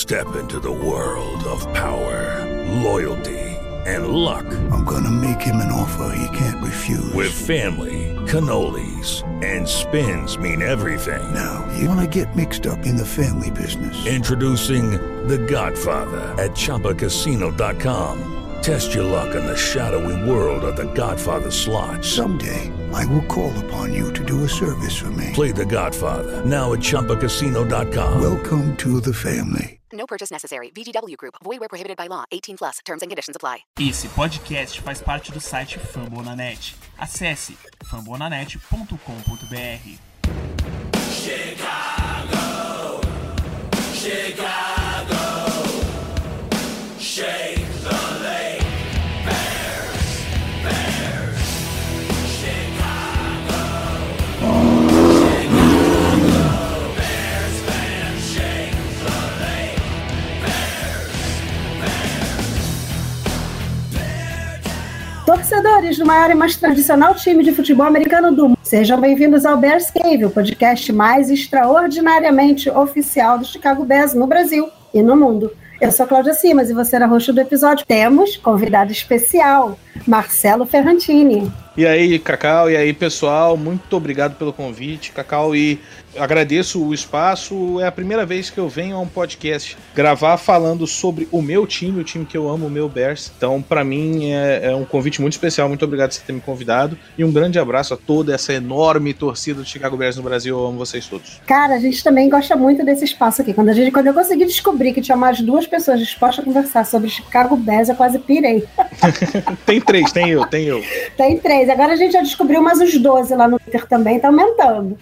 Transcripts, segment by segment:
Step into the world of power, loyalty, and luck. I'm gonna make him an offer he can't refuse. With family, cannolis, and spins mean everything. Now, you wanna get mixed up in the family business. Introducing The Godfather at ChumbaCasino.com. Test your luck in the shadowy world of The Godfather slot. Someday, I will call upon you to do a service for me. Play The Godfather now at ChumbaCasino.com. Welcome to the family. No purchase necessary. VGW Group. Void where prohibited by law. 18+. Terms and conditions apply. Esse podcast faz parte do site Fambonanet. Acesse fambonanet.com.br. Chicago, Chicago, shake the lake, Bears, Bears, Chicago, Chicago, Bears fans, shake the lake, Bears, Torcedores do maior e mais tradicional time de futebol americano do mundo, sejam bem-vindos ao Bears Cave, o podcast mais extraordinariamente oficial do Chicago Bears no Brasil e no mundo. Eu sou a Cláudia Simas e você era host do episódio. Temos convidado especial, Marcelo Ferrantini. E aí, Cacau, e aí, pessoal, muito obrigado pelo convite, Cacau, e agradeço o espaço. É a primeira vez que eu venho a um podcast gravar falando sobre o meu time, o time que eu amo, o meu Bears. Então, pra mim, é um convite muito especial. Muito obrigado por você ter me convidado. E um grande abraço a toda essa enorme torcida do Chicago Bears no Brasil. Eu amo vocês todos. Cara, a gente também gosta muito desse espaço aqui. Quando eu consegui descobrir que tinha mais duas pessoas dispostas a conversar sobre Chicago Bears, eu quase pirei. Tem três, tem eu. Tem três. Agora a gente já descobriu mais uns 12 lá no Twitter também, tá aumentando.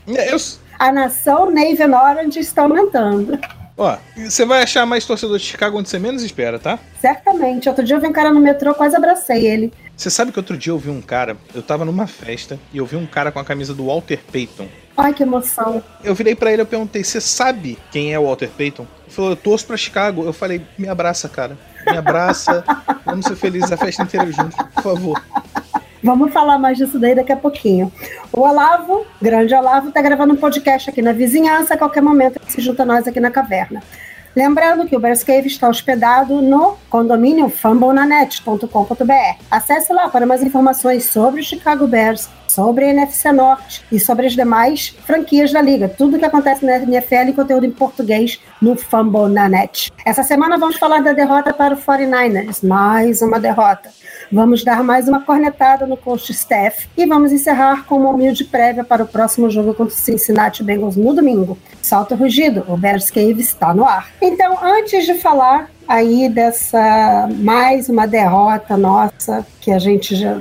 A nação Navy and Orange está aumentando. Ó, você vai achar mais torcedor de Chicago onde você menos espera, tá? Certamente. Outro dia eu vi um cara no metrô, quase abracei ele. Você sabe que outro dia eu vi um cara, eu tava numa festa, e eu vi um cara com a camisa do Walter Payton. Ai, que emoção. Eu virei pra ele e perguntei, você sabe quem é o Walter Payton? Ele falou, eu torço pra Chicago. Eu falei, me abraça, cara. Me abraça. Vamos ser felizes a festa inteira juntos, por favor. Vamos falar mais disso daí daqui a pouquinho. O Olavo, grande Olavo, tá gravando um podcast aqui na vizinhança. A qualquer momento ele se junta a nós aqui na caverna. Lembrando que o Bears Cave está hospedado no condomínio fambonanet.com.br. Acesse lá para mais informações sobre o Chicago Bears, sobre a NFC Norte e sobre as demais franquias da liga. Tudo que acontece na NFL e conteúdo em português no Fambonanet. Essa semana vamos falar da derrota para o 49ers. Mais uma derrota. Vamos dar mais uma cornetada no coach staff e vamos encerrar com uma humilde prévia para o próximo jogo contra o Cincinnati Bengals no domingo. Salto rugido, o Bears Cave está no ar. Então, antes de falar aí dessa mais uma derrota nossa, que a gente já...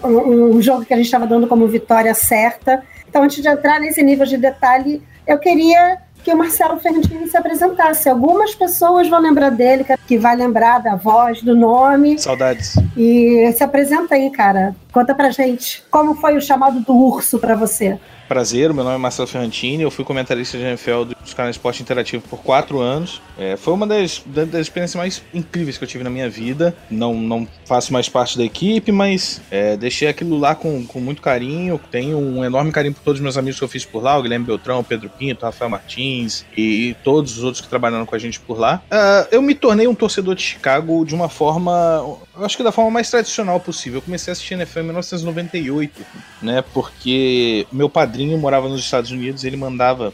um jogo que a gente estava dando como vitória certa. Então, antes de entrar nesse nível de detalhe, eu queria que o Marcelo Ferrantini se apresentasse. Algumas pessoas vão lembrar dele, que vai lembrar da voz, do nome. Saudades. E se apresenta aí, cara. Conta pra gente como foi o chamado do urso pra você. Prazer, meu nome é Marcelo Ferrantini, eu fui comentarista de NFL dos canais Esporte Interativo por 4 anos. Foi uma das experiências mais incríveis que eu tive na minha vida. Não faço mais parte da equipe, mas deixei aquilo lá com muito carinho. Tenho um enorme carinho por todos os meus amigos que eu fiz por lá, o Guilherme Beltrão, o Pedro Pinto, o Rafael Martins e todos os outros que trabalharam com a gente por lá. Eu me tornei um torcedor de Chicago de uma forma, eu acho que da forma mais tradicional possível. Eu comecei a assistir NFL em 1998, né, porque meu padrinho morava nos Estados Unidos, ele mandava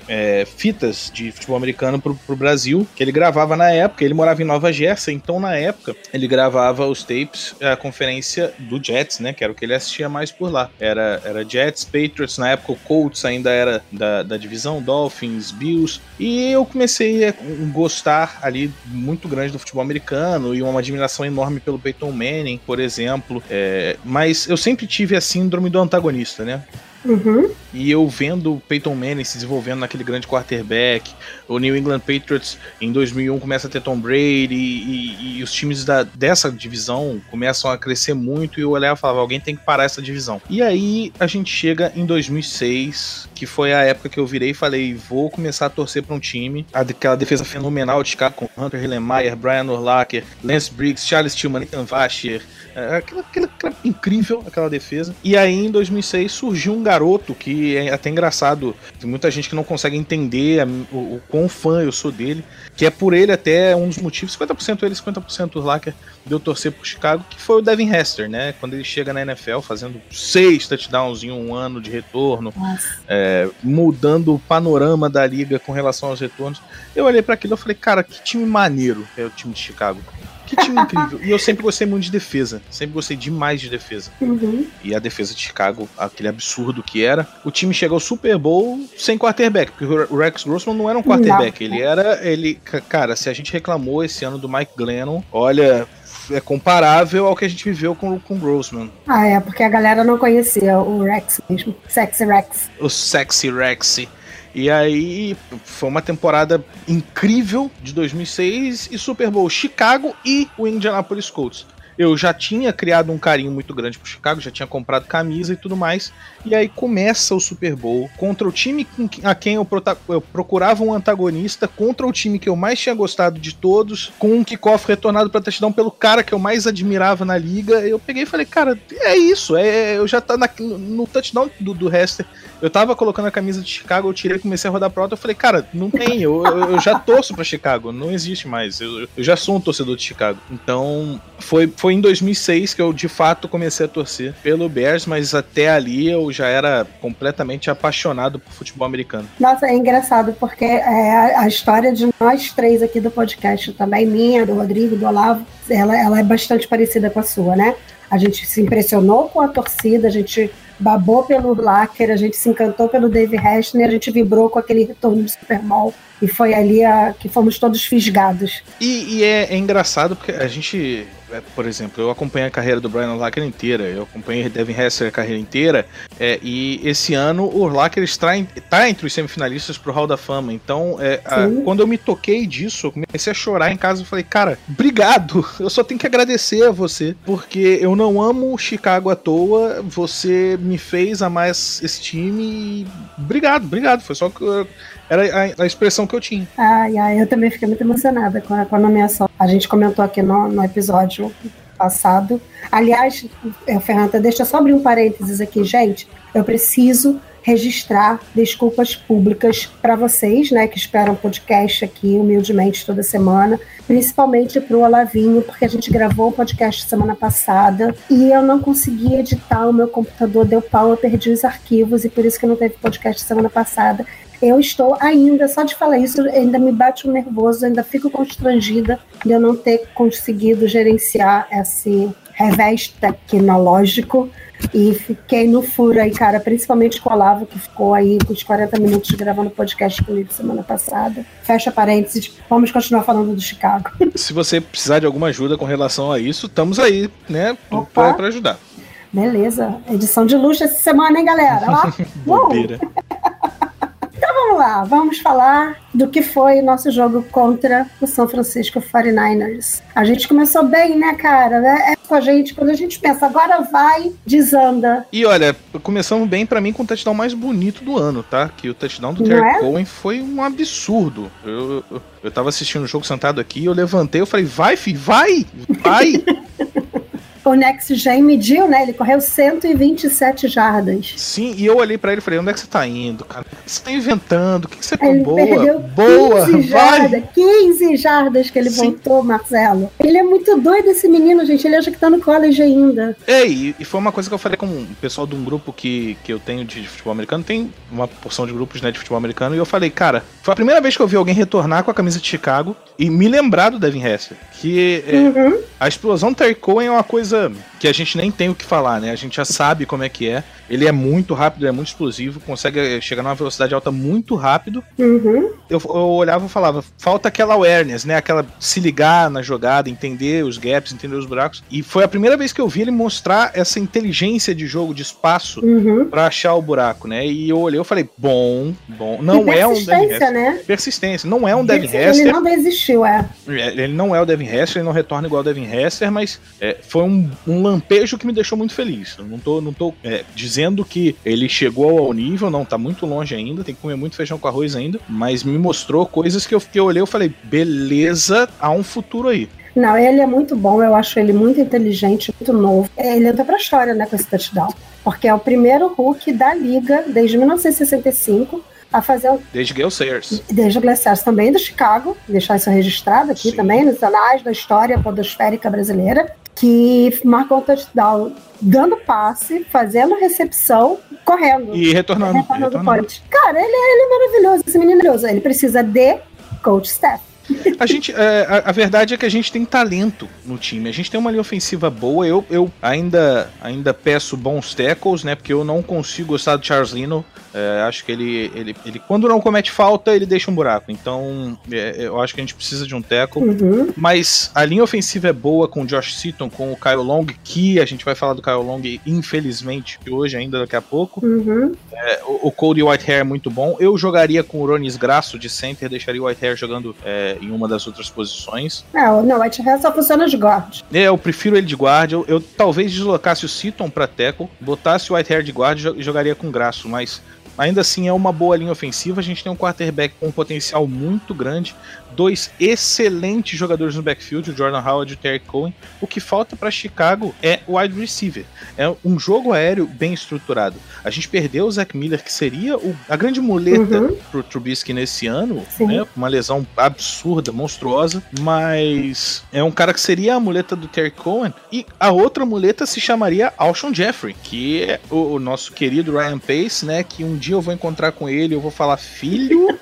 fitas de futebol americano pro Brasil, que ele gravava na época. Ele morava em Nova Jersey, então na época ele gravava os tapes, a conferência do Jets, né, que era o que ele assistia mais por lá. Era Jets, Patriots, na época o Colts ainda era da divisão, Dolphins, Bills, e eu comecei a gostar ali muito grande do futebol americano e uma admiração enorme pelo Peyton Manning, por exemplo, mas eu sempre tive a síndrome do antagonista, né? Uhum. E eu vendo o Peyton Manning se desenvolvendo naquele grande quarterback, o New England Patriots em 2001 começa a ter Tom Brady e os times dessa divisão começam a crescer muito, e eu olhava e falava, alguém tem que parar essa divisão. E aí a gente chega em 2006, que foi a época que eu virei e falei, vou começar a torcer para um time, aquela defesa fenomenal de Chicago com Hunter Hillenmeyer, Brian Urlacher, Lance Briggs, Charles Tillman, Nathan Vasher, aquela incrível, aquela defesa. E aí em 2006 surgiu um garoto que é até engraçado, tem muita gente que não consegue entender o quão fã eu sou dele, que é por ele até um dos motivos, 50% ele, 50% o Lacker, de eu torcer pro Chicago, que foi o Devin Hester, né? Quando ele chega na NFL fazendo 6 touchdowns em um ano de retorno, mudando o panorama da liga com relação aos retornos, eu olhei pra aquilo e falei, cara, que time maneiro é o time de Chicago. Que time incrível. E eu sempre gostei muito de defesa. Sempre gostei demais de defesa. E a defesa de Chicago, aquele absurdo que era. O time chegou ao Super Bowl sem quarterback, porque o Rex Grossman não era um quarterback. Cara, se a gente reclamou esse ano do Mike Glennon, olha, é comparável ao que a gente viveu com o Grossman. Porque a galera não conhecia o Rex mesmo. Sexy Rex. O Sexy Rex. E aí foi uma temporada incrível de 2006 e Super Bowl Chicago e o Indianapolis Colts. Eu já tinha criado um carinho muito grande pro Chicago, já tinha comprado camisa e tudo mais. E aí começa o Super Bowl contra o time a quem eu procurava um antagonista, contra o time que eu mais tinha gostado de todos, com um kickoff retornado pra touchdown pelo cara que eu mais admirava na liga. Eu peguei e falei, cara, é isso. Eu já tá no touchdown do Hester. Eu tava colocando a camisa de Chicago, eu tirei, comecei a rodar pro alto, eu falei, cara, não tem, eu já torço pra Chicago, não existe mais, eu já sou um torcedor de Chicago. Então, foi em 2006 que eu, de fato, comecei a torcer pelo Bears, mas até ali eu já era completamente apaixonado por futebol americano. Nossa, é engraçado, porque a história de nós três aqui do podcast também, minha, do Rodrigo, do Olavo, ela é bastante parecida com a sua, né? A gente se impressionou com a torcida, a gente babou pelo Lacker, a gente se encantou pelo Dave Hester, a gente vibrou com aquele retorno do Super Bowl e foi ali que fomos todos fisgados. E é engraçado porque a gente, por exemplo, eu acompanhei a carreira do Brian Lacker inteira, eu acompanhei Devin Hester a carreira inteira, e esse ano o Lacker está entre os semifinalistas pro Hall da Fama, então quando eu me toquei disso, eu comecei a chorar em casa e falei, cara, obrigado, eu só tenho que agradecer a você, porque eu não amo Chicago à toa, você me fez amar esse time e obrigado, foi só que era a expressão que eu tinha. Eu também fiquei muito emocionada com a nomeação. A gente comentou aqui no episódio passado. Aliás, Fernanda, deixa eu só abrir um parênteses aqui, gente. Eu preciso registrar desculpas públicas para vocês, né, que esperam podcast aqui humildemente toda semana, principalmente para o Olavinho, porque a gente gravou um podcast semana passada e eu não consegui editar, o meu computador deu pau, eu perdi os arquivos e por isso que não teve podcast semana passada. Eu estou ainda, só de falar isso, ainda me bate um nervoso, ainda fico constrangida de eu não ter conseguido gerenciar esse revés tecnológico e fiquei no furo aí, cara, principalmente com o Olavo, que ficou aí com os 40 minutos gravando podcast comigo semana passada. Fecha parênteses, vamos continuar falando do Chicago. Se você precisar de alguma ajuda com relação a isso, estamos aí, né, para ajudar. Beleza, edição de luxo essa semana, hein, galera? Bobeira. Então vamos lá, vamos falar do que foi o nosso jogo contra o São Francisco 49ers. A gente começou bem, né, cara? É com a gente, quando a gente pensa, agora vai, desanda. E olha, começamos bem pra mim com o touchdown mais bonito do ano, tá? Que o touchdown do Terry Cohen foi um absurdo. Eu tava assistindo o jogo sentado aqui, eu levantei, eu falei, vai, filho, vai! O Next Gen mediu, né? Ele correu 127 jardas. Sim, e eu olhei pra ele e falei, onde é que você tá indo, cara? O que você tá inventando? O que você ele perdeu 15 jardas que ele voltou, Marcelo. Ele é muito doido, esse menino, gente. Ele acha que tá no college ainda. E foi uma coisa que eu falei com o pessoal de um grupo que eu tenho de futebol americano. Tem uma porção de grupos, né, de futebol americano. E eu falei, cara, foi a primeira vez que eu vi alguém retornar com a camisa de Chicago e me lembrar do Devin Hester. Que a explosão do Terry Cohen é uma coisa que a gente nem tem o que falar, né? A gente já sabe como é que é. Ele é muito rápido, ele é muito explosivo, consegue chegar numa velocidade alta muito rápido. Eu olhava e falava, falta aquela awareness, né? Aquela se ligar na jogada, entender os gaps, entender os buracos. E foi a primeira vez que eu vi ele mostrar essa inteligência de jogo, de espaço, pra achar o buraco, né? E eu olhei e falei, bom. Não é um Devin Hester, né? Persistência, não é um Devin Hester. Ele não desistiu, Ele não é o Devin Hester, ele não retorna igual o Devin Hester, mas foi um lampejo que me deixou muito feliz. Eu não tô dizendo que ele chegou ao nível, não, tá muito longe ainda, tem que comer muito feijão com arroz ainda, mas me mostrou coisas que eu olhei e falei, beleza, há um futuro aí. Não, ele é muito bom, eu acho ele muito inteligente, muito novo. Ele entra pra história, né, com esse touchdown. porque é o primeiro Hulk da Liga, desde 1965, a fazer... Desde Gale Sayers. Desde o Gale Sayers, também do Chicago, deixar isso registrado aqui também, nos anais da história podosférica brasileira, que marcou um touchdown dando passe, fazendo recepção, correndo. E retornando. Point. Cara, ele é maravilhoso, esse menino é maravilhoso. Ele precisa de coach staff. A verdade é que a gente tem talento no time. A gente tem uma linha ofensiva boa. Eu ainda peço bons tackles, né? Porque eu não consigo gostar do Charles Leno. Acho que ele quando não comete falta, ele deixa um buraco. Então, eu acho que a gente precisa de um tackle. Mas a linha ofensiva é boa com o Josh Seaton, com o Kyle Long, que a gente vai falar do Kyle Long, infelizmente, hoje, ainda daqui a pouco. O Cody Whitehair é muito bom. Eu jogaria com o Ronis Grasso de center, deixaria o Whitehair jogando em uma das outras posições. Não, o Whitehair só funciona de guard. Eu prefiro ele de guard. Eu talvez deslocasse o Seaton pra tackle, botasse o Whitehair de guard e jogaria com Grasso, mas ainda assim é uma boa linha ofensiva. A gente tem um quarterback com um potencial muito grande, 2 excelentes jogadores no backfield, o Jordan Howard e o Terry Cohen. O que falta para Chicago é o wide receiver, é um jogo aéreo bem estruturado. A gente perdeu o Zach Miller, que seria a grande muleta pro Trubisky nesse ano, né? Uma lesão absurda, monstruosa, mas é um cara que seria a muleta do Terry Cohen, e a outra muleta se chamaria Alshon Jeffrey, que é o nosso querido Ryan Pace, né? Que um dia eu vou encontrar com ele, eu vou falar: filho,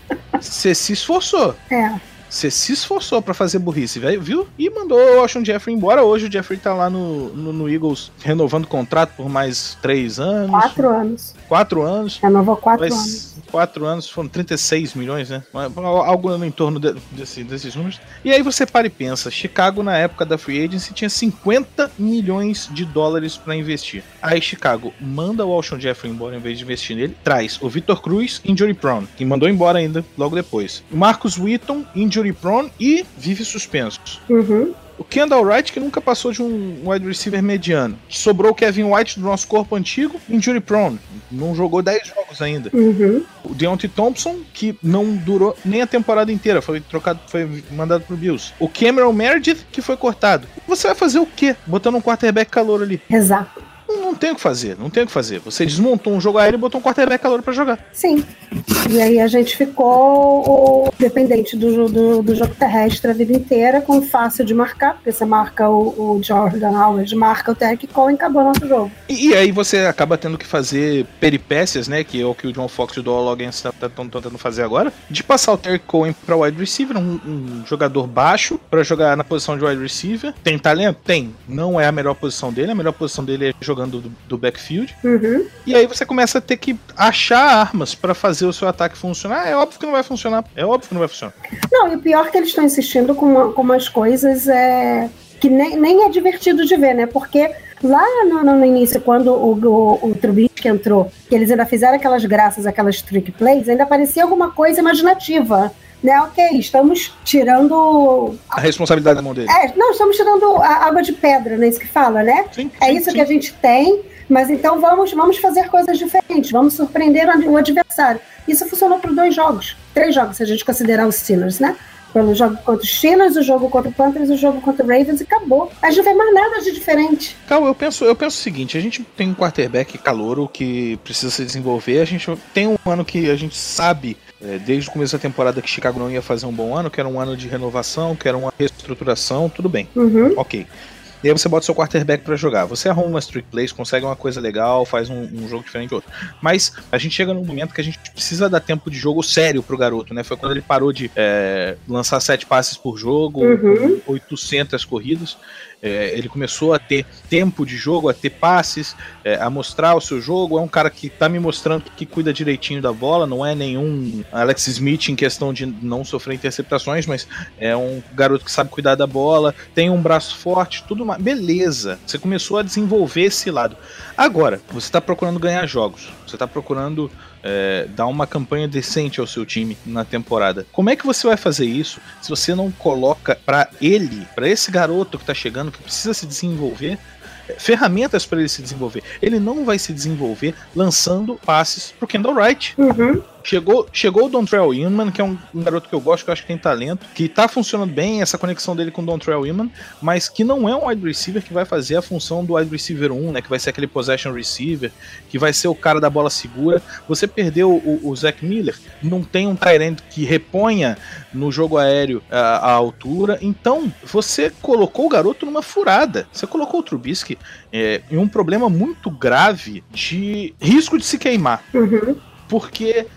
você se esforçou. Você se esforçou pra fazer burrice, velho, viu? E mandou o Alshon Jeffrey embora. Hoje o Jeffrey tá lá no Eagles renovando o contrato por mais 3 anos. 4 anos. 4 anos. Renovou 4 anos. 4 anos, foram 36 milhões, né? Algo no entorno desses números. E aí você para e pensa, Chicago na época da Free Agency tinha 50 milhões de dólares pra investir. Aí Chicago manda o Alshon Jeffrey embora em vez de investir nele, traz o Victor Cruz, injury prone, que mandou embora ainda logo depois. O Marcus Wheaton, injury prone e vive suspenso. O Kendall Wright, que nunca passou de um wide receiver mediano. Sobrou o Kevin White do nosso corpo antigo, injury prone. Não jogou 10 jogos ainda. O Deontay Thompson, que não durou nem a temporada inteira, foi trocado, foi mandado pro Bills. O Cameron Meredith, que foi cortado. Você vai fazer o quê? Botando um quarterback calouro ali. Exato. Não tem o que fazer, não tem o que fazer. Você desmontou um jogo aéreo e botou um quarterback calouro pra jogar. Sim. E aí a gente ficou dependente do jogo terrestre a vida inteira, com fácil de marcar, porque você marca o Jordan Howard, marca o Terry Cohen e acabou o nosso jogo. E aí você acaba tendo que fazer peripécias, né, que é o que o John Fox e o Doyle Loggins estão tentando fazer agora, de passar o Terry Cohen pra wide receiver, um jogador baixo, pra jogar na posição de wide receiver. Tem talento? Tem. Não é a melhor posição dele, a melhor posição dele é jogando do backfield. E aí você começa a ter que achar armas pra fazer o seu ataque funcionar. É óbvio que não vai funcionar. Não, e o pior é que eles estão insistindo com umas coisas que nem é divertido de ver, né? Porque lá no início, quando o Trubisky entrou, que eles ainda fizeram aquelas graças, aquelas trick plays, ainda parecia alguma coisa imaginativa. Né, ok, estamos tirando a responsabilidade da mão dele. Estamos tirando a água de pedra, não é isso que fala, né? Sim, isso que a gente tem, mas então vamos fazer coisas diferentes, vamos surpreender o adversário. Isso funcionou por 2 jogos, 3 jogos, se a gente considerar os Steelers, né? Pelo jogo contra os Steelers, o jogo contra o Panthers, o jogo contra o Ravens, e acabou. A gente não vê mais nada de diferente. Cal, eu penso o seguinte: a gente tem um quarterback calouro que precisa se desenvolver. A gente tem um ano que a gente sabe, desde o começo da temporada, que Chicago não ia fazer um bom ano, que era um ano de renovação, que era uma reestruturação, tudo bem. Ok. E aí você bota seu quarterback pra jogar. Você arruma umas trick plays, consegue uma coisa legal, faz um jogo diferente de outro. Mas a gente chega num momento que a gente precisa dar tempo de jogo sério pro garoto, né? Foi quando ele parou de lançar 7 passes por jogo, 800 corridas. Ele começou a ter tempo de jogo, a ter passes, a mostrar o seu jogo. É um cara que tá me mostrando que cuida direitinho da bola, não é nenhum Alex Smith em questão de não sofrer interceptações, mas é um garoto que sabe cuidar da bola, tem um braço forte, tudo mais. Beleza, você começou a desenvolver esse lado. Agora, você tá procurando ganhar jogos, você tá procurando dar uma campanha decente ao seu time na temporada. Como é que você vai fazer isso se você não coloca pra esse garoto que tá chegando, que precisa se desenvolver, ferramentas para ele se desenvolver? Ele não vai se desenvolver lançando passes pro Kendall Wright. Chegou o Dontrell Inman, que é um garoto que eu gosto, que eu acho que tem talento, que tá funcionando bem, essa conexão dele com o Dontrell Inman, mas que não é um wide receiver que vai fazer a função do wide receiver 1, né, que vai ser aquele possession receiver, que vai ser o cara da bola segura. Você perdeu o Zach Miller, não tem um tight end que reponha no jogo aéreo a altura, então você colocou o garoto numa furada. Você colocou o Trubisky em um problema muito grave de risco de se queimar. Porque,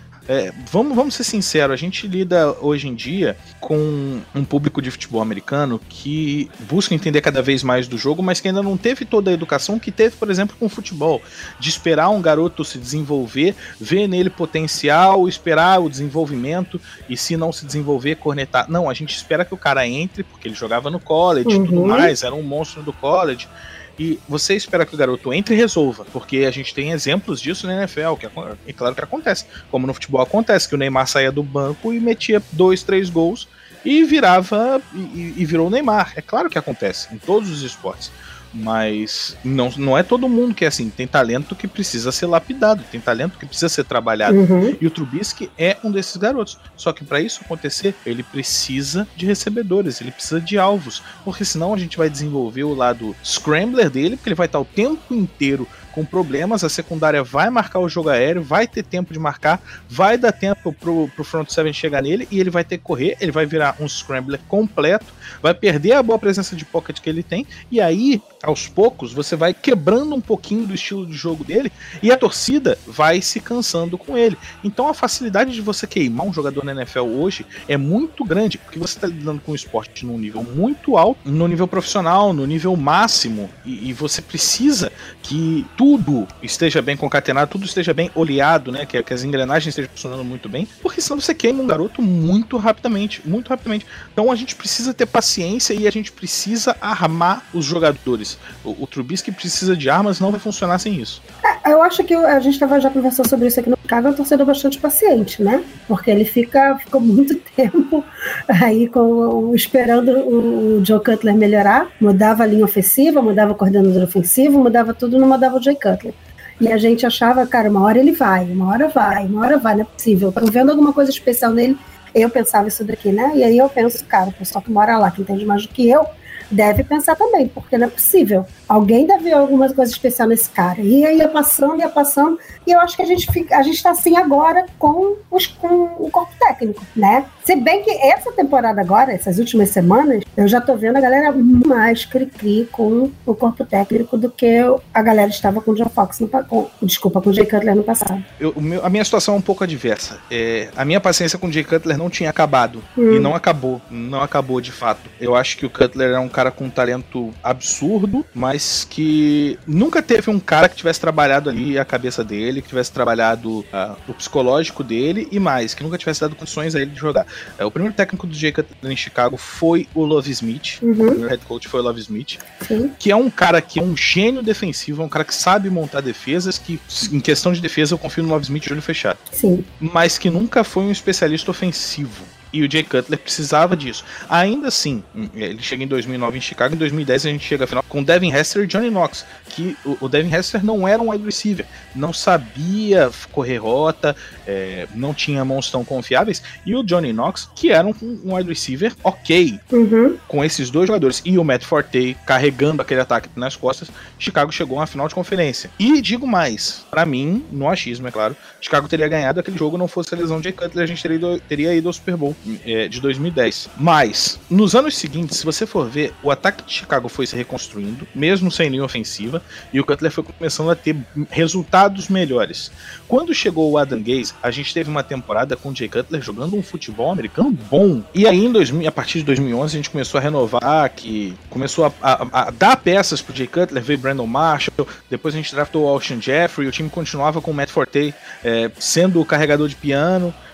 vamos ser sinceros, a gente lida hoje em dia com um público de futebol americano que busca entender cada vez mais do jogo, mas que ainda não teve toda a educação que teve, por exemplo, com o futebol. De esperar um garoto se desenvolver, ver nele potencial, esperar o desenvolvimento e, se não se desenvolver, cornetar. Não, a gente espera que o cara entre, porque ele jogava no college e tudo mais, era um monstro do college. E você espera que o garoto entre e resolva, porque a gente tem exemplos disso na NFL, que é claro que acontece, como no futebol acontece, que o Neymar saía do banco e metia 2, 3 gols e virava e virou o Neymar. É claro que acontece em todos os esportes, mas não é todo mundo que é assim. Tem talento que precisa ser lapidado, tem talento que precisa ser trabalhado, e o Trubisky é um desses garotos. Só que para isso acontecer, ele precisa de recebedores, ele precisa de alvos, porque senão a gente vai desenvolver o lado scrambler dele, porque ele vai estar o tempo inteiro com problemas, a secundária vai marcar o jogo aéreo, vai ter tempo de marcar, vai dar tempo pro front seven chegar nele, e ele vai ter que correr, ele vai virar um scrambler completo, vai perder a boa presença de pocket que ele tem, e aí, aos poucos, você vai quebrando um pouquinho do estilo de jogo dele, e a torcida vai se cansando com ele. Então a facilidade de você queimar um jogador na NFL hoje é muito grande, porque você está lidando com o esporte num nível muito alto, no nível profissional, no nível máximo, e você precisa que tudo esteja bem concatenado, tudo esteja bem oleado, né? Que as engrenagens estejam funcionando muito bem, porque senão você queima um garoto muito rapidamente, muito rapidamente. Então a gente precisa ter paciência e a gente precisa armar os jogadores. O Trubisky precisa de armas, não vai funcionar sem isso. Eu acho que a gente já conversou sobre isso aqui no Chicago, é um torcedor bastante paciente, né? Porque ele ficou muito tempo aí esperando o Joe Cutler melhorar, mudava a linha ofensiva, mudava o coordenador ofensivo, mudava tudo, não mudava o Jay Cutler. E a gente achava, cara, uma hora ele vai, uma hora vai, não é possível. Estão vendo alguma coisa especial nele? Eu pensava isso daqui, né? E aí eu penso, cara, o pessoal que mora lá, que entende mais do que eu, deve pensar também, porque não é possível. Alguém deve ver alguma coisa especial nesse cara. E aí ia passando, e eu acho que a gente está assim agora com o corpo técnico, né? Se bem que essa temporada agora, essas últimas semanas, eu já tô vendo a galera mais cri-cri com o corpo técnico do que a galera estava com o John Fox com o Jay Cutler no passado. A minha situação é um pouco adversa. A minha paciência com o Jay Cutler não tinha acabado. E não acabou de fato. Eu acho que o Cutler é um cara com um talento absurdo, mas que nunca teve um cara que tivesse trabalhado ali a cabeça dele, que tivesse trabalhado o psicológico dele e mais, que nunca tivesse dado condições a ele de jogar. O primeiro técnico do Jay Cutler em Chicago foi o Love Smith. O primeiro head coach foi o Love Smith. Sim. Que é um cara que é um gênio defensivo, é um cara que sabe montar defesas, que em questão de defesa eu confio no Love Smith de olho fechado. Sim. Mas que nunca foi um especialista ofensivo. E o Jay Cutler precisava disso. Ainda assim, ele chega em 2009 em Chicago, em 2010 a gente chega à final com Devin Hester e Johnny Knox, que o Devin Hester não era um wide receiver, não sabia correr rota, não tinha mãos tão confiáveis, e o Johnny Knox, que era um wide receiver ok, com esses dois jogadores, e o Matt Forte carregando aquele ataque nas costas, Chicago chegou a uma final de conferência. E digo mais, pra mim, no achismo é claro, Chicago teria ganhado aquele jogo, não fosse a lesão de Jay Cutler, a gente teria ido ao Super Bowl de 2010. Mas, nos anos seguintes, se você for ver, o ataque de Chicago foi se reconstruindo, mesmo sem linha ofensiva, e o Cutler foi começando a ter resultados melhores. Quando chegou o Adam Gase, a gente teve uma temporada com o Jay Cutler jogando um futebol americano bom. E aí, a partir de 2011, a gente começou a renovar, que começou a dar peças pro Jay Cutler, veio Brandon Marshall, depois a gente draftou o Alshon Jeffrey, o time continuava com o Matt Forte sendo o carregador de piano.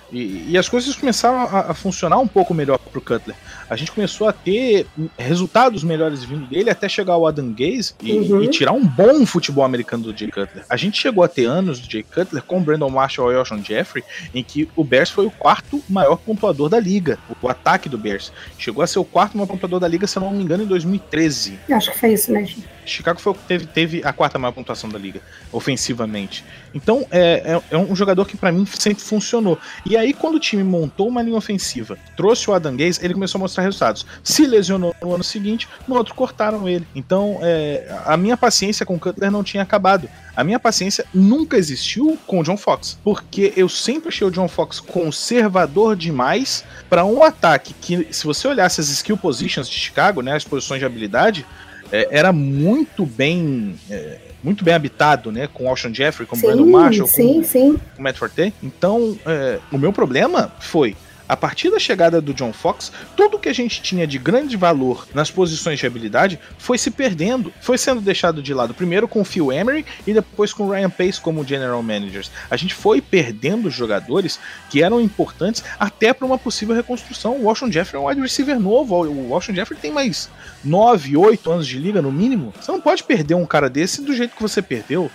E as coisas começaram a funcionar um pouco melhor pro Cutler. A gente começou a ter resultados melhores vindo dele até chegar ao Adam Gase e tirar um bom futebol americano do Jay Cutler. A gente chegou a ter anos do Jay Cutler com o Brandon Marshall e o Alshon Jeffrey, em que o Bears foi o 4º maior pontuador da liga. O ataque do Bears chegou a ser o 4º maior pontuador da liga, se eu não me engano, em 2013. Acho que foi isso mesmo. Chicago teve a 4ª maior pontuação da liga, ofensivamente. Então, é um jogador que pra mim sempre funcionou. E aí, quando o time montou uma linha ofensiva, trouxe o Adam Gase, ele começou a mostrar resultados. Se lesionou no ano seguinte, no outro cortaram ele. Então, a minha paciência com o Cutler não tinha acabado. A minha paciência nunca existiu com o John Fox, porque eu sempre achei o John Fox conservador demais para um ataque que, se você olhasse as skill positions de Chicago, né, as posições de habilidade, era muito bem habitado, né, com o Alshon Jeffrey, com o Brandon Marshall, com o Matt Forte. Então, o meu problema foi, a partir da chegada do John Fox, tudo que a gente tinha de grande valor nas posições de habilidade foi se perdendo, foi sendo deixado de lado, primeiro com o Phil Emery e depois com o Ryan Pace como general managers. A gente foi perdendo jogadores que eram importantes até para uma possível reconstrução. O Alshon Jeffrey é um wide receiver novo, o Alshon Jeffrey tem mais 9, 8 anos de liga no mínimo. Você não pode perder um cara desse do jeito que você perdeu.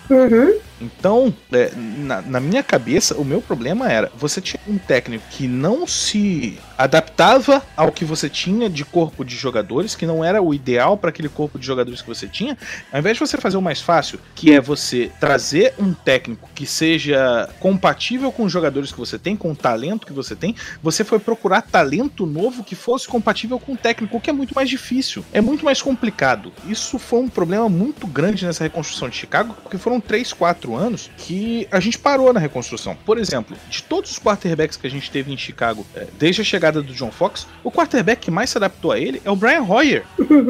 Então, na minha cabeça, o meu problema era, você tinha um técnico que não se adaptava ao que você tinha de corpo de jogadores, que não era o ideal para aquele corpo de jogadores que você tinha. Ao invés de você fazer o mais fácil, que é você trazer um técnico que seja compatível com os jogadores que você tem, com o talento que você tem, você foi procurar talento novo que fosse compatível com o técnico, o que é muito mais difícil, é muito mais complicado. Isso foi um problema muito grande nessa reconstrução de Chicago, porque foram 3, 4 anos que a gente parou na reconstrução. Por exemplo, de todos os quarterbacks que a gente teve em Chicago, desde a chegada do John Fox, o quarterback que mais se adaptou a ele é o Brian Hoyer,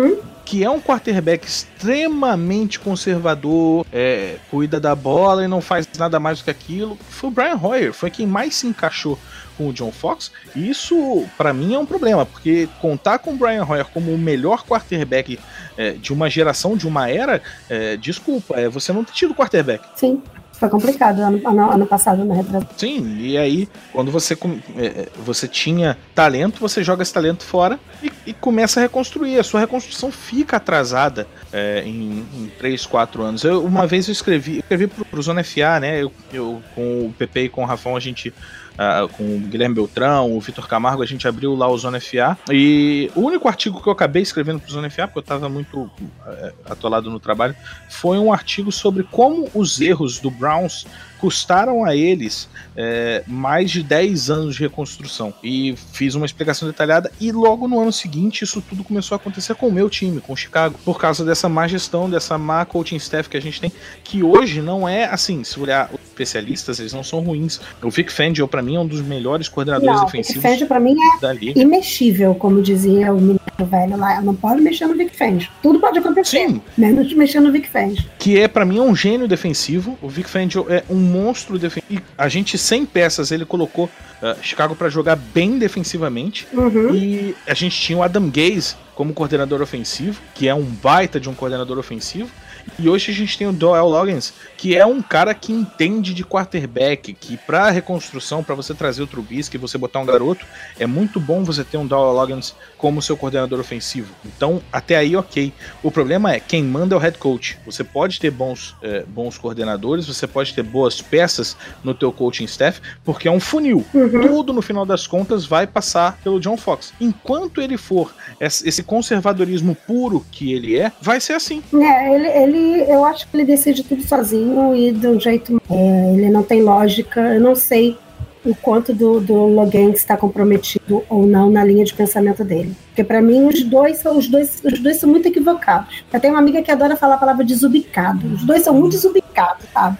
que é um quarterback extremamente conservador, cuida da bola e não faz nada mais do que aquilo. Foi o Brian Hoyer, foi quem mais se encaixou com o John Fox, e isso pra mim é um problema, porque contar com o Brian Hoyer como o melhor quarterback de uma geração, de uma era, desculpa, você não ter tido quarterback. Sim. Foi complicado ano passado, na retrasada. Sim, e aí, quando você tinha talento, você joga esse talento fora e começa a reconstruir. A sua reconstrução fica atrasada em 3, 4 anos. Uma vez eu escrevi pro Zona FA, né? Eu com o Pepe e com o Rafão, a gente... com o Guilherme Beltrão, o Vitor Camargo, a gente abriu lá o Zona FA, e o único artigo que eu acabei escrevendo pro Zona FA, porque eu estava muito atolado no trabalho, foi um artigo sobre como os erros do Browns custaram a eles mais de 10 anos de reconstrução, e fiz uma explicação detalhada, e logo no ano seguinte isso tudo começou a acontecer com o meu time, com o Chicago, por causa dessa má gestão, dessa má coaching staff que a gente tem, que hoje não é assim, se olhar os especialistas, eles não são ruins. O Vic Fangio, pra mim, é um dos melhores coordenadores defensivos. O Vic Fangio, pra mim, é imexível, como dizia o menino velho lá. Não pode mexer no Vic Fangio. Tudo pode acontecer. Sim. Menos de mexer no Vic Fangio. Que pra mim, um gênio defensivo. O Vic Fangio é um monstro defensivo. E a gente, sem peças, ele colocou Chicago pra jogar bem defensivamente. E a gente tinha o Adam Gase como coordenador ofensivo, que é um baita de um coordenador ofensivo. E hoje a gente tem o Doyle Loggins, que é um cara que entende de quarterback, que pra reconstrução, pra você trazer o Trubisky, você botar um garoto, é muito bom você ter um Doyle Loggins como seu coordenador ofensivo. Então, até aí, ok. O problema é, quem manda é o head coach. Você pode ter bons coordenadores, você pode ter boas peças no teu coaching staff, porque é um funil. Tudo, no final das contas, vai passar pelo John Fox. Enquanto ele for esse conservadorismo puro que ele vai ser assim. Eu acho que ele decide tudo sozinho e de um jeito... ele não tem lógica. Eu não sei o quanto do Logan está comprometido ou não na linha de pensamento dele. Porque pra mim os dois são muito equivocados. Eu tenho uma amiga que adora falar a palavra desubicado. Os dois são muito desubicados, sabe?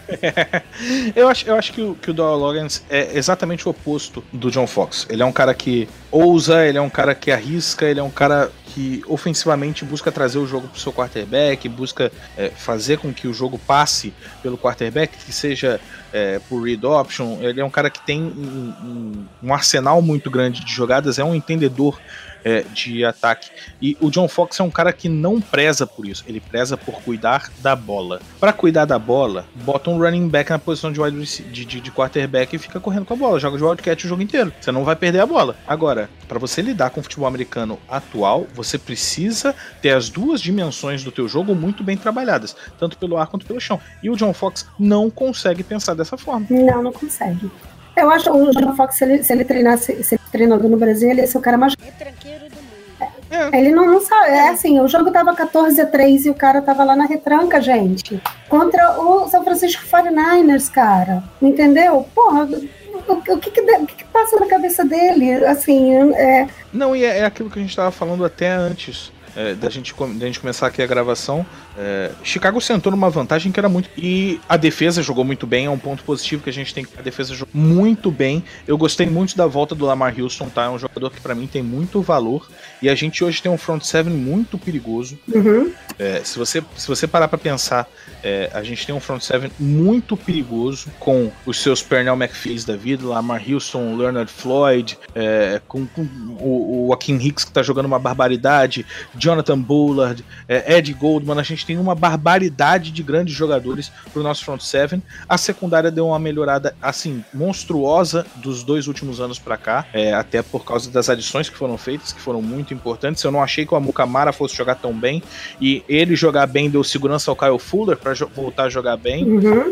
Eu acho que o Doyle Loggins é exatamente o oposto do John Fox. Ele é um cara que ousa, ele é um cara que arrisca, ele é um cara que ofensivamente busca trazer o jogo pro seu quarterback, busca fazer com que o jogo passe pelo quarterback, que seja por read option. Ele é um cara que tem um arsenal muito grande de jogadas, é um entendedor de ataque. E o John Fox é um cara que não preza por isso, ele preza por cuidar da bola. Para cuidar da bola, bota um running back na posição de quarterback e fica correndo com a bola, joga de wildcat o jogo inteiro. Você não vai perder a bola. Agora, para você lidar com o futebol americano atual, você precisa ter as duas dimensões do teu jogo muito bem trabalhadas, tanto pelo ar quanto pelo chão. E o John Fox não consegue pensar dessa forma. Não consegue. Eu acho que o John Fox, se ele treinasse, se ele treinador no Brasil, ele ia ser o cara mais Retranqueiro do mundo. Ele não sabe. É assim, o jogo tava 14-3 e o cara tava lá na retranca, gente. Contra o São Francisco 49ers, cara. Entendeu? Porra, o que passa na cabeça dele? Assim, Não, e é aquilo que a gente tava falando até antes. Da gente começar aqui a gravação. Chicago sentou numa vantagem que era muito. E a defesa jogou muito bem, é um ponto positivo que a gente tem. A defesa jogou muito bem. Eu gostei muito da volta do Lamar Houston, tá? É um jogador que pra mim tem muito valor. E a gente hoje tem um front seven muito perigoso. Uhum. Se você parar pra pensar, a gente tem um front seven muito perigoso com os seus Pernell McPhees da vida, Lamar Houston, Leonard Floyd, com o Akiem Hicks que tá jogando uma barbaridade, Jonathan Bullard, Ed Goldman. A gente tem uma barbaridade de grandes jogadores pro nosso front seven. A secundária deu uma melhorada assim monstruosa dos 2 últimos anos pra cá, até por causa das adições que foram feitas, que foram muito importantes. Eu não achei que o Amukamara fosse jogar tão bem, e ele jogar bem deu segurança ao Kyle Fuller pra voltar a jogar bem. Uhum.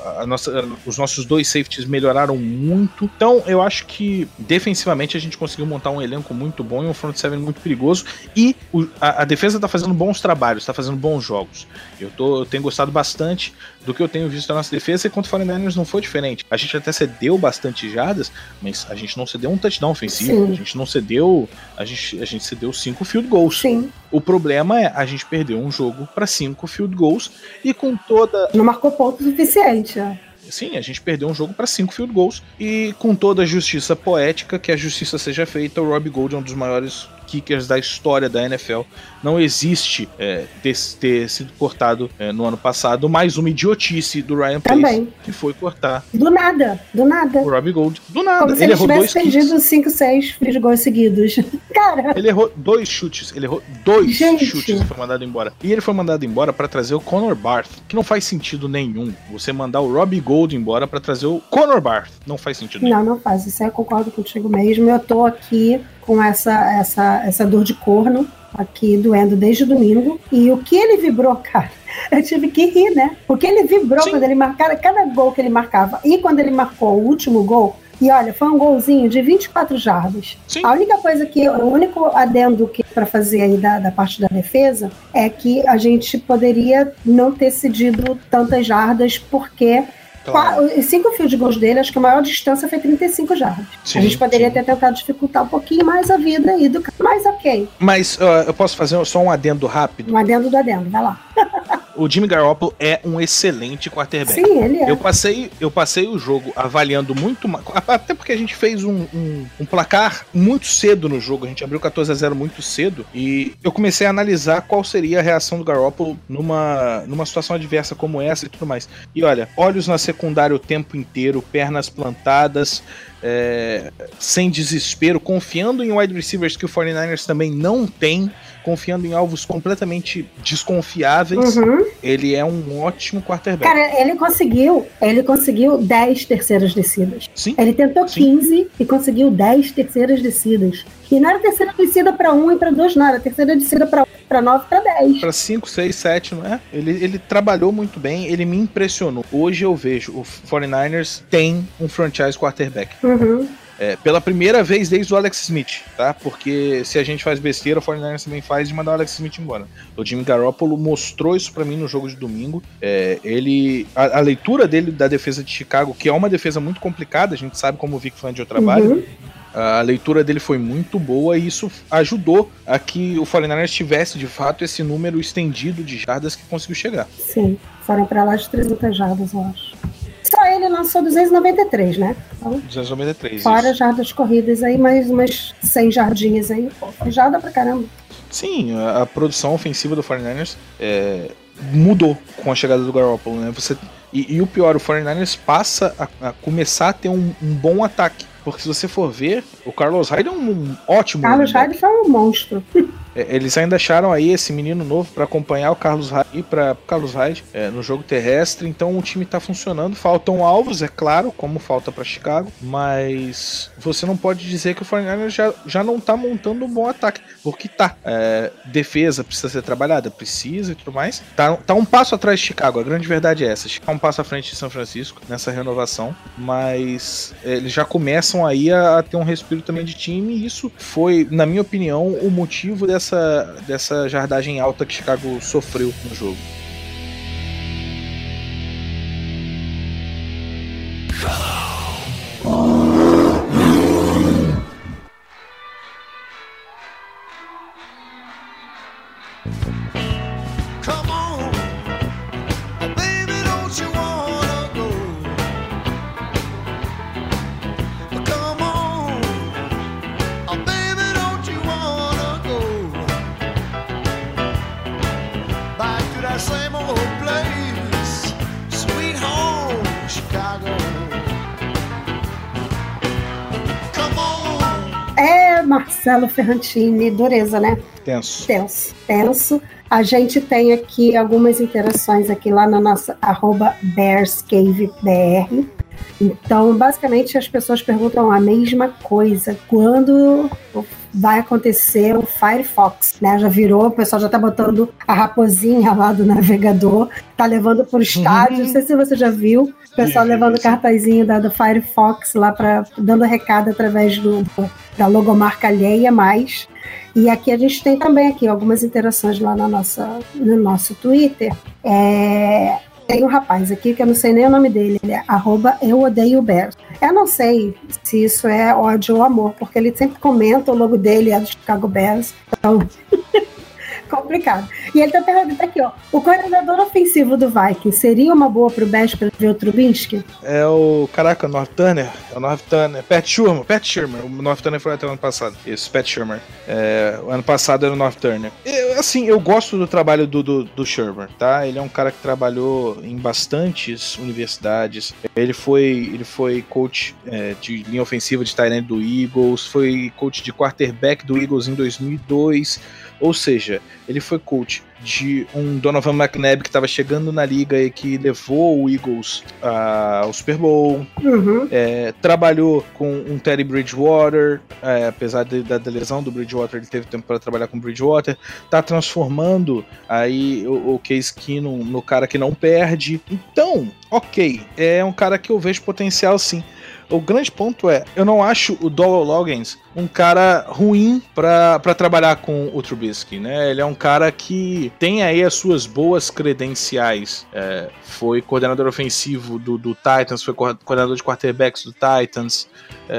Os nossos 2 safeties melhoraram muito. Então eu acho que defensivamente a gente conseguiu montar um elenco muito bom e um front seven muito perigoso, e a defesa tá fazendo bons trabalhos, tá fazendo bons jogos. Eu tenho gostado bastante do que eu tenho visto da nossa defesa, e contra o 49ers não foi diferente. A gente até cedeu bastante jardas, mas a gente não cedeu um touchdown ofensivo. Sim. A gente não cedeu, a gente cedeu 5 field goals. Sim. O problema é a gente perdeu um jogo para 5 field goals e com toda... Não marcou ponto suficiente. Sim, a gente perdeu um jogo para 5 field goals, e com toda a justiça poética, que a justiça seja feita, o Robbie Gould é um dos maiores kickers da história da NFL. Não existe ter sido cortado no ano passado, mais uma idiotice do Ryan Pace, que foi cortar do nada o Robbie Gould. Do nada. Como se ele tivesse perdido 5-6 field goals seguidos. Cara, ele errou 2 chutes. Ele errou 2 chutes e foi mandado embora. E ele foi mandado embora para trazer o Connor Barth, que não faz sentido nenhum. Você mandar o Robbie Gould embora para trazer o Connor Barth. Não faz sentido nenhum. Não faz. Isso aí eu concordo contigo mesmo. Eu tô aqui com essa dor de corno aqui doendo desde domingo. E o que ele vibrou, cara, eu tive que rir, né? Porque ele vibrou quando ele marcava, cada gol que ele marcava. E quando ele marcou o último gol, e olha, foi um golzinho de 24 jardas. Sim. A única coisa o único adendo que para fazer aí da parte da defesa é que a gente poderia não ter cedido tantas jardas, porque os 5 field goals dele, acho que a maior distância foi 35 jardas. Sim, a gente poderia ter tentado dificultar um pouquinho mais a vida aí do cara, mas ok. Mas eu posso fazer só um adendo rápido? Um adendo do adendo, vai lá. O Jimmy Garoppolo é um excelente quarterback. Sim, ele é. Eu passei o jogo avaliando muito, até porque a gente fez um placar muito cedo no jogo, a gente abriu 14-0 muito cedo, e eu comecei a analisar qual seria a reação do Garoppolo numa situação adversa como essa e tudo mais. E olha, olhos na secundária o tempo inteiro, pernas plantadas, sem desespero, confiando em wide receivers que o 49ers também não tem, confiando em alvos completamente desconfiáveis. Uhum. Ele é um ótimo quarterback. Cara, ele conseguiu 10 terceiras descidas. Sim. Ele tentou 15 e conseguiu 10 terceiras descidas. E não era terceira descida para 1 e para 2, não. Era terceira descida para 1, para 9 e para 10. Para 5, 6, 7, não é? Ele trabalhou muito bem, ele me impressionou. Hoje eu vejo o 49ers tem um franchise quarterback. Uhum. Pela primeira vez desde o Alex Smith, tá? Porque se a gente faz besteira, o 49ers também faz de mandar o Alex Smith embora. O Jimmy Garoppolo mostrou isso pra mim no jogo de domingo. A leitura dele da defesa de Chicago, que é uma defesa muito complicada, a gente sabe como o Vic Fangio trabalha. Uhum. A leitura dele foi muito boa e isso ajudou a que o 49ers tivesse, de fato, esse número estendido de jardas que conseguiu chegar. Sim, foram pra lá de 300 jardas, eu acho. Só ele lançou 293, né? Então, 293. Fora jardas corridas aí, mais umas 100 jardinhas aí. Pô, foi jarda pra caramba. Sim, a produção ofensiva do 49ers mudou com a chegada do Garoppolo, né? E o pior, o 49ers passa a começar a ter um bom ataque. porque se você for ver, o Carlos Hyde é um ótimo Carlos Hyde foi um monstro. Eles ainda acharam aí esse menino novo pra acompanhar o Carlos Hyde no jogo terrestre, então o time tá funcionando. Faltam alvos, é claro, como falta pra Chicago, mas você não pode dizer que o 49ers já não tá montando um bom ataque, porque defesa precisa ser trabalhada, precisa e tudo mais. Tá um passo atrás de Chicago, a grande verdade é essa. Chicago tá um passo à frente de São Francisco nessa renovação, mas eles já começam aí a ter um respiro também de time, e isso foi, na minha opinião, o motivo dessa jardagem alta que Chicago sofreu no jogo. Marcelo Ferrantini, dureza, né? Tenso. A gente tem aqui algumas interações aqui lá na nossa @BearsCaveBR. Então, basicamente, as pessoas perguntam a mesma coisa. Quando vai acontecer o Firefox, né? Já virou, o pessoal já tá botando a raposinha lá do navegador, tá levando pro estádio. Não sei se você já viu o pessoal levando cartazinho do Firefox lá, dando recado através da logomarca alheia, mais. E aqui a gente tem também aqui algumas interações lá no nosso Twitter. Tem um rapaz aqui que eu não sei nem o nome dele, ele é @EuOdeioBears. Eu não sei se isso é ódio ou amor, porque ele sempre comenta o logo dele, é do Chicago Bears, então complicado. E ele tá perguntando aqui, ó, o coordenador ofensivo do Vikings seria uma boa pro Bears pra ver o Trubinsky? É o North Turner, Pat Shurmur, o North Turner foi até o ano passado, isso, Pat Shurmur, o ano passado era o North Turner. Eu gosto do trabalho do Shurmur, tá? Ele é um cara que trabalhou em bastantes universidades, ele foi coach de linha ofensiva de tight end do Eagles, foi coach de quarterback do Eagles em 2002, ou seja, ele foi coach de um Donovan McNabb que estava chegando na liga e que levou o Eagles ao Super Bowl. Trabalhou com um Teddy Bridgewater, apesar da lesão do Bridgewater, ele teve tempo para trabalhar com o Bridgewater. Tá transformando aí o Case Keenum no cara que não perde. Então, ok, é um cara que eu vejo potencial sim. O grande ponto eu não acho o Dowell Loggins um cara ruim pra trabalhar com o Trubisky, né? Ele é um cara que tem aí as suas boas credenciais. Foi coordenador ofensivo do Titans, foi coordenador de quarterbacks do Titans.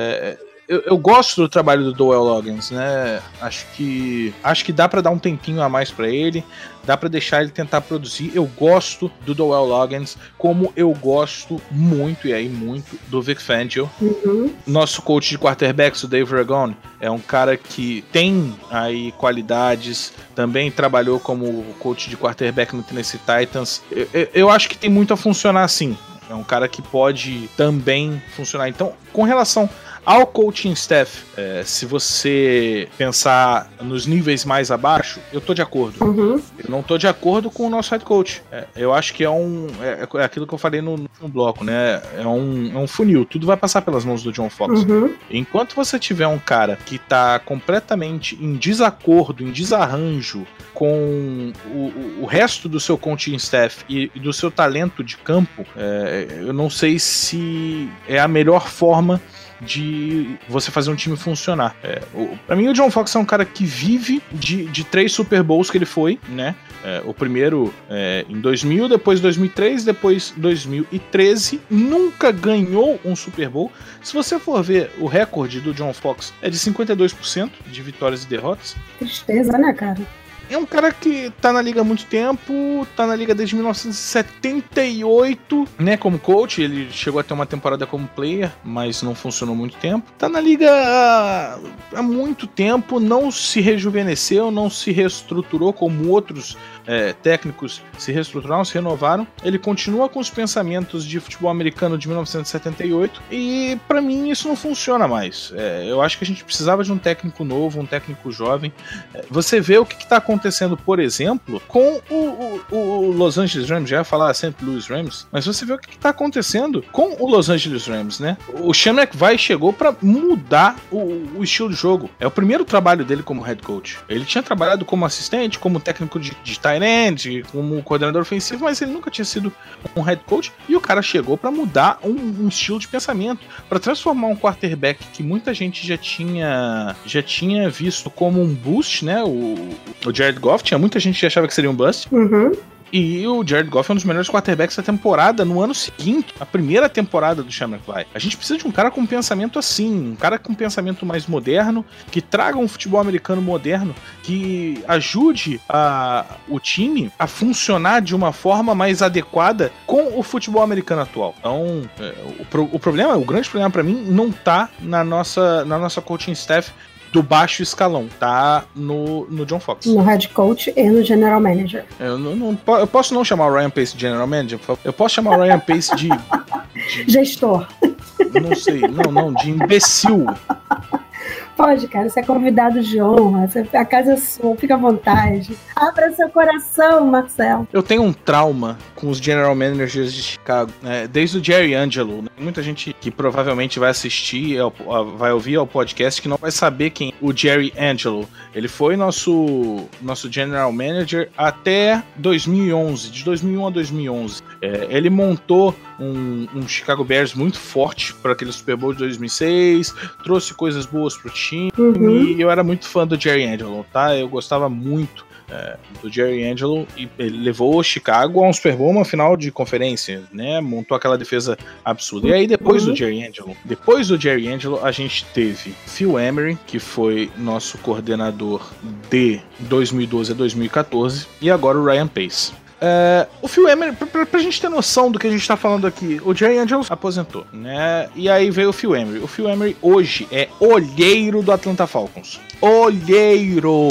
Eu gosto do trabalho do Dowell Loggins, né? Acho que dá pra dar um tempinho a mais pra ele, dá pra deixar ele tentar produzir. Eu gosto do Dowell Loggins, como eu gosto muito do Vic Fangio. Nosso coach de quarterbacks, o Dave Ragone, é um cara que tem aí qualidades, também trabalhou como coach de quarterback no Tennessee Titans. Eu acho que tem muito a funcionar assim. É um cara que pode também funcionar. Então, com relação ao coaching staff, se você pensar nos níveis mais abaixo, eu tô de acordo. Eu não tô de acordo com o nosso head coach. Eu acho que é aquilo que eu falei no bloco, né? É um funil, tudo vai passar pelas mãos do John Fox. Enquanto você tiver um cara que tá completamente em desacordo, em desarranjo com o resto do seu coaching staff e do seu talento de campo, eu não sei se é a melhor forma de você fazer um time funcionar. Pra mim, o John Fox é um cara que vive de 3 Super Bowls que ele foi, né? O primeiro em 2000, depois 2003, depois 2013. Nunca ganhou um Super Bowl. Se você for ver o recorde do John Fox, é de 52% de vitórias e derrotas. Tristeza, né, cara? é um cara que tá na liga há muito tempo, tá na liga desde 1978, né, como coach. Ele chegou a ter uma temporada como player, mas não funcionou muito tempo. Tá na liga há muito tempo, não se rejuvenesceu, não se reestruturou como outros técnicos se reestruturaram, se renovaram. Ele continua com os pensamentos de futebol americano de 1978 e pra mim isso não funciona mais. Eu acho que a gente precisava de um técnico novo, um técnico jovem. Você vê o que tá acontecendo, por exemplo, com o Los Angeles Rams. Já ia falar St. Louis Rams, mas você vê o que tá acontecendo com o Los Angeles Rams, né? O Sean McVay chegou pra mudar o estilo de jogo. É o primeiro trabalho dele como head coach. Ele tinha trabalhado como assistente, como técnico de tight end, como coordenador ofensivo, mas ele nunca tinha sido um head coach, e o cara chegou pra mudar um estilo de pensamento, pra transformar um quarterback que muita gente já tinha visto como um boost, né? O Jared Goff, tinha muita gente que achava que seria um bust. Uhum. E o Jared Goff é um dos melhores quarterbacks da temporada no ano seguinte, a primeira temporada do Sean McVay. A gente precisa de um cara com pensamento assim, um cara com pensamento mais moderno, que traga um futebol americano moderno, que ajude o time a funcionar de uma forma mais adequada com o futebol americano atual. Então, o grande problema pra mim não tá na nossa coaching staff do baixo escalão, tá no John Fox. No head coach e no general manager. Eu posso não chamar o Ryan Pace de general manager? Eu posso chamar o Ryan Pace de gestor. Não sei, de imbecil. Pode, cara, você é convidado de honra, a casa é sua, fica à vontade. Abra seu coração, Marcelo. Eu tenho um trauma com os general managers de Chicago, né? Desde o Jerry Angelo, né? Muita gente que provavelmente vai assistir, vai ouvir ao podcast, que não vai saber quem é o Jerry Angelo. Ele foi nosso general manager até 2011, de 2001 a 2011. Ele montou um Chicago Bears muito forte para aquele Super Bowl de 2006, trouxe coisas boas pro time, e eu era muito fã do Jerry Angelo, tá? Eu gostava muito do Jerry Angelo, e ele levou o Chicago a um Super Bowl, uma final de conferência, né? Montou aquela defesa absurda. E aí depois do Jerry Angelo, a gente teve Phil Emery, que foi nosso coordenador de 2012 a 2014, e agora o Ryan Pace. O Phil Emery, pra gente ter noção do que a gente tá falando aqui, o Jerry Angelo aposentou, né? E aí veio o Phil Emery. O Phil Emery hoje é olheiro do Atlanta Falcons. Olheiro!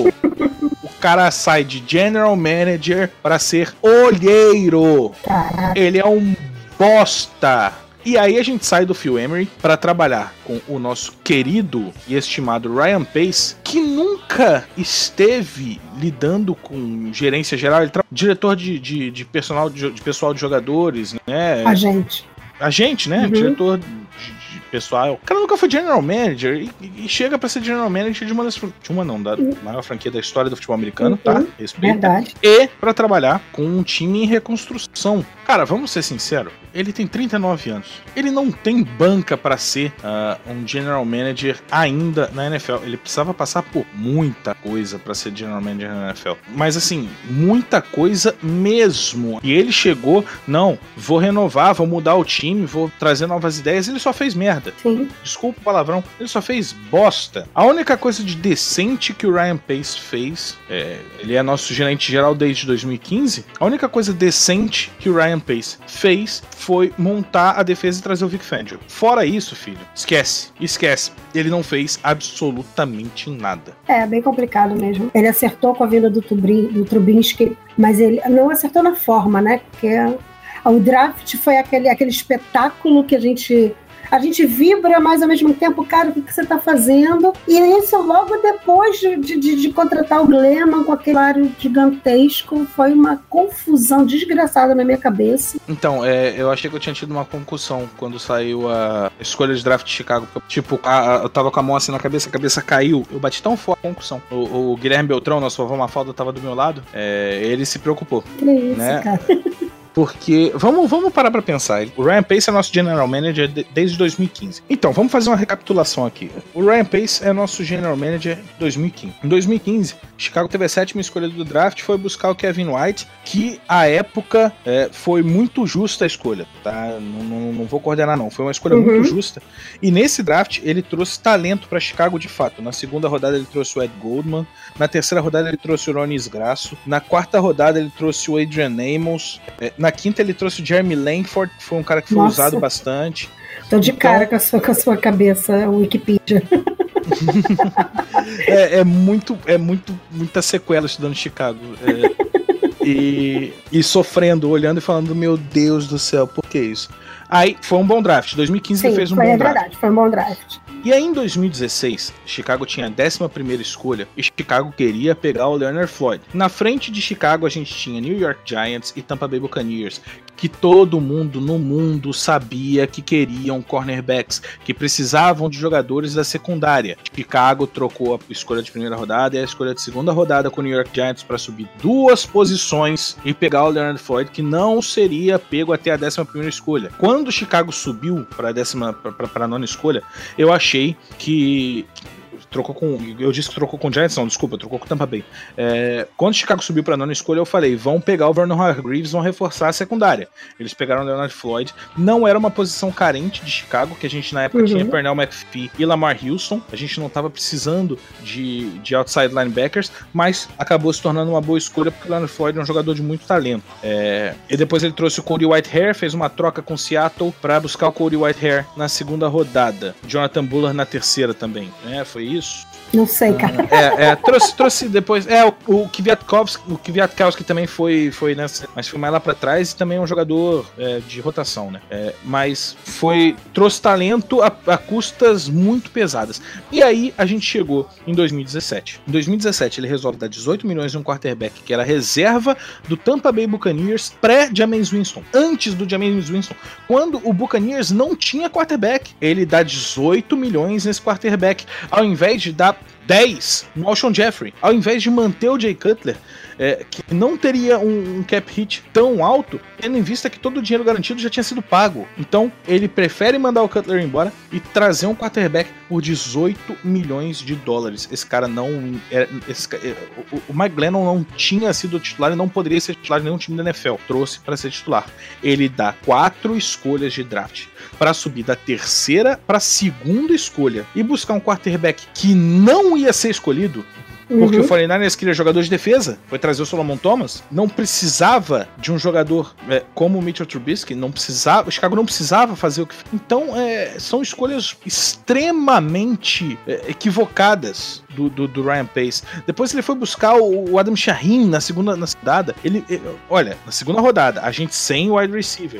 O cara sai de general manager para ser olheiro. Ele é um bosta. E aí a gente sai do Phil Emery para trabalhar com o nosso querido e estimado Ryan Pace, que nunca esteve lidando com gerência geral. Ele diretor de pessoal de jogadores, né? Agente, né? Diretor de pessoal. O cara nunca foi general manager e chega pra ser general manager da maior franquia da história do futebol americano, tá? Respeita. Verdade. E pra trabalhar com um time em reconstrução. Cara, vamos ser sinceros, ele tem 39 anos. Ele não tem banca pra ser um general manager ainda na NFL. Ele precisava passar por muita coisa pra ser general manager na NFL. Mas assim, muita coisa mesmo. E ele chegou, não, vou renovar, vou mudar o time, vou trazer novas ideias. Ele só fez merda. Sim. Desculpa o palavrão, ele só fez bosta. A única coisa de decente que o Ryan Pace fez, ele é nosso gerente geral desde 2015, a única coisa decente que o Ryan Pace fez foi montar a defesa e trazer o Vic Fangio. Fora isso, filho, esquece. Ele não fez absolutamente nada. É bem complicado mesmo. Ele acertou com a vinda do Trubisky, mas ele não acertou na forma, né? Porque o draft foi aquele espetáculo que a gente vibra, mas ao mesmo tempo, cara, o que você tá fazendo? E isso logo depois de contratar o Glennon com aquele salário gigantesco, foi uma confusão desgraçada na minha cabeça. Então, eu achei que eu tinha tido uma concussão quando saiu a escolha de draft de Chicago. Tipo, eu tava com a mão assim na cabeça, a cabeça caiu. Eu bati tão forte a concussão. O Guilherme Beltrão, nosso vovô Mafalda, tava do meu lado. Ele se preocupou. Que isso, né? cara? Porque, vamos parar pra pensar. O Ryan Pace é nosso General Manager desde 2015. Então, vamos fazer uma recapitulação aqui. O Ryan Pace é nosso General Manager 2015. Em 2015, Chicago teve a 7ª escolha do draft, foi buscar o Kevin White, que à época foi muito justa a escolha, tá? Não vou coordenar não, foi uma escolha muito justa. E nesse draft ele trouxe talento para Chicago de fato. Na 2ª rodada ele trouxe o Ed Goldman, na 3ª rodada ele trouxe o Ronnie Sgrasso, na 4ª rodada ele trouxe o Adrian Amos, na 5ª ele trouxe o Jeremy Langford, que foi um cara que foi usado bastante. Tô de cara com a sua cabeça, Wikipedia. Muita sequela estudando Chicago. E sofrendo, olhando e falando, meu Deus do céu, por que isso? Aí foi um bom draft. 2015 Sim, ele fez um bom draft. É verdade, foi um bom draft. E aí em 2016, Chicago tinha a 11ª escolha e Chicago queria pegar o Leonard Floyd. Na frente de Chicago a gente tinha New York Giants e Tampa Bay Buccaneers, que todo mundo no mundo sabia que queriam cornerbacks, que precisavam de jogadores da secundária. Chicago trocou a escolha de 1ª rodada e a escolha de 2ª rodada com o New York Giants para subir 2 posições e pegar o Leonard Floyd, que não seria pego até a 11ª escolha. Quando Chicago subiu para a 9ª escolha, eu achei que trocou com... Eu disse que trocou com o Giants, não, desculpa, trocou com o Tampa Bay. Quando Chicago subiu para a 9ª escolha, eu falei, vão pegar o Vernon Hargreaves, vão reforçar a secundária. Eles pegaram o Leonard Floyd. Não era uma posição carente de Chicago, que a gente na época tinha Pernell McPhee e Lamar Houston. A gente não estava precisando de outside linebackers, mas acabou se tornando uma boa escolha, porque o Leonard Floyd é um jogador de muito talento. E depois ele trouxe o Cody Whitehair, fez uma troca com Seattle para buscar o Cody Whitehair na 2ª rodada. Jonathan Bullard na 3ª também. Foi isso? Não sei, cara. Trouxe depois. O Kwiatkowski também foi nessa. Mas foi mais lá pra trás e também é um jogador de rotação, né? Mas trouxe talento a custas muito pesadas. E aí a gente chegou em 2017. Em 2017 ele resolve dar 18 milhões em um quarterback que era reserva do Tampa Bay Buccaneers pré-Jameis Winston. Antes do Jameis Winston. Quando o Buccaneers não tinha quarterback. Ele dá 18 milhões nesse quarterback. Ao invés de dar 10 no Alshon Jeffrey, ao invés de manter o Jay Cutler, que não teria um cap hit tão alto, tendo em vista que todo o dinheiro garantido já tinha sido pago. Então ele prefere mandar o Cutler embora e trazer um quarterback por 18 milhões de dólares. Esse cara não o Mike Glennon não tinha sido titular e não poderia ser titular de nenhum time da NFL. Trouxe para ser titular. Ele dá 4 escolhas de draft para subir da 3ª para a 2ª escolha e buscar um quarterback que não ia ser escolhido, porque o 49ers queria jogador de defesa, foi trazer o Solomon Thomas, não precisava de um jogador como o Mitchell Trubisky, o Chicago não precisava fazer o que... Então, são escolhas extremamente equivocadas do Ryan Pace. Depois ele foi buscar o Adam Shaheen na 2ª rodada. Olha, na 2ª rodada, a gente sem wide receiver.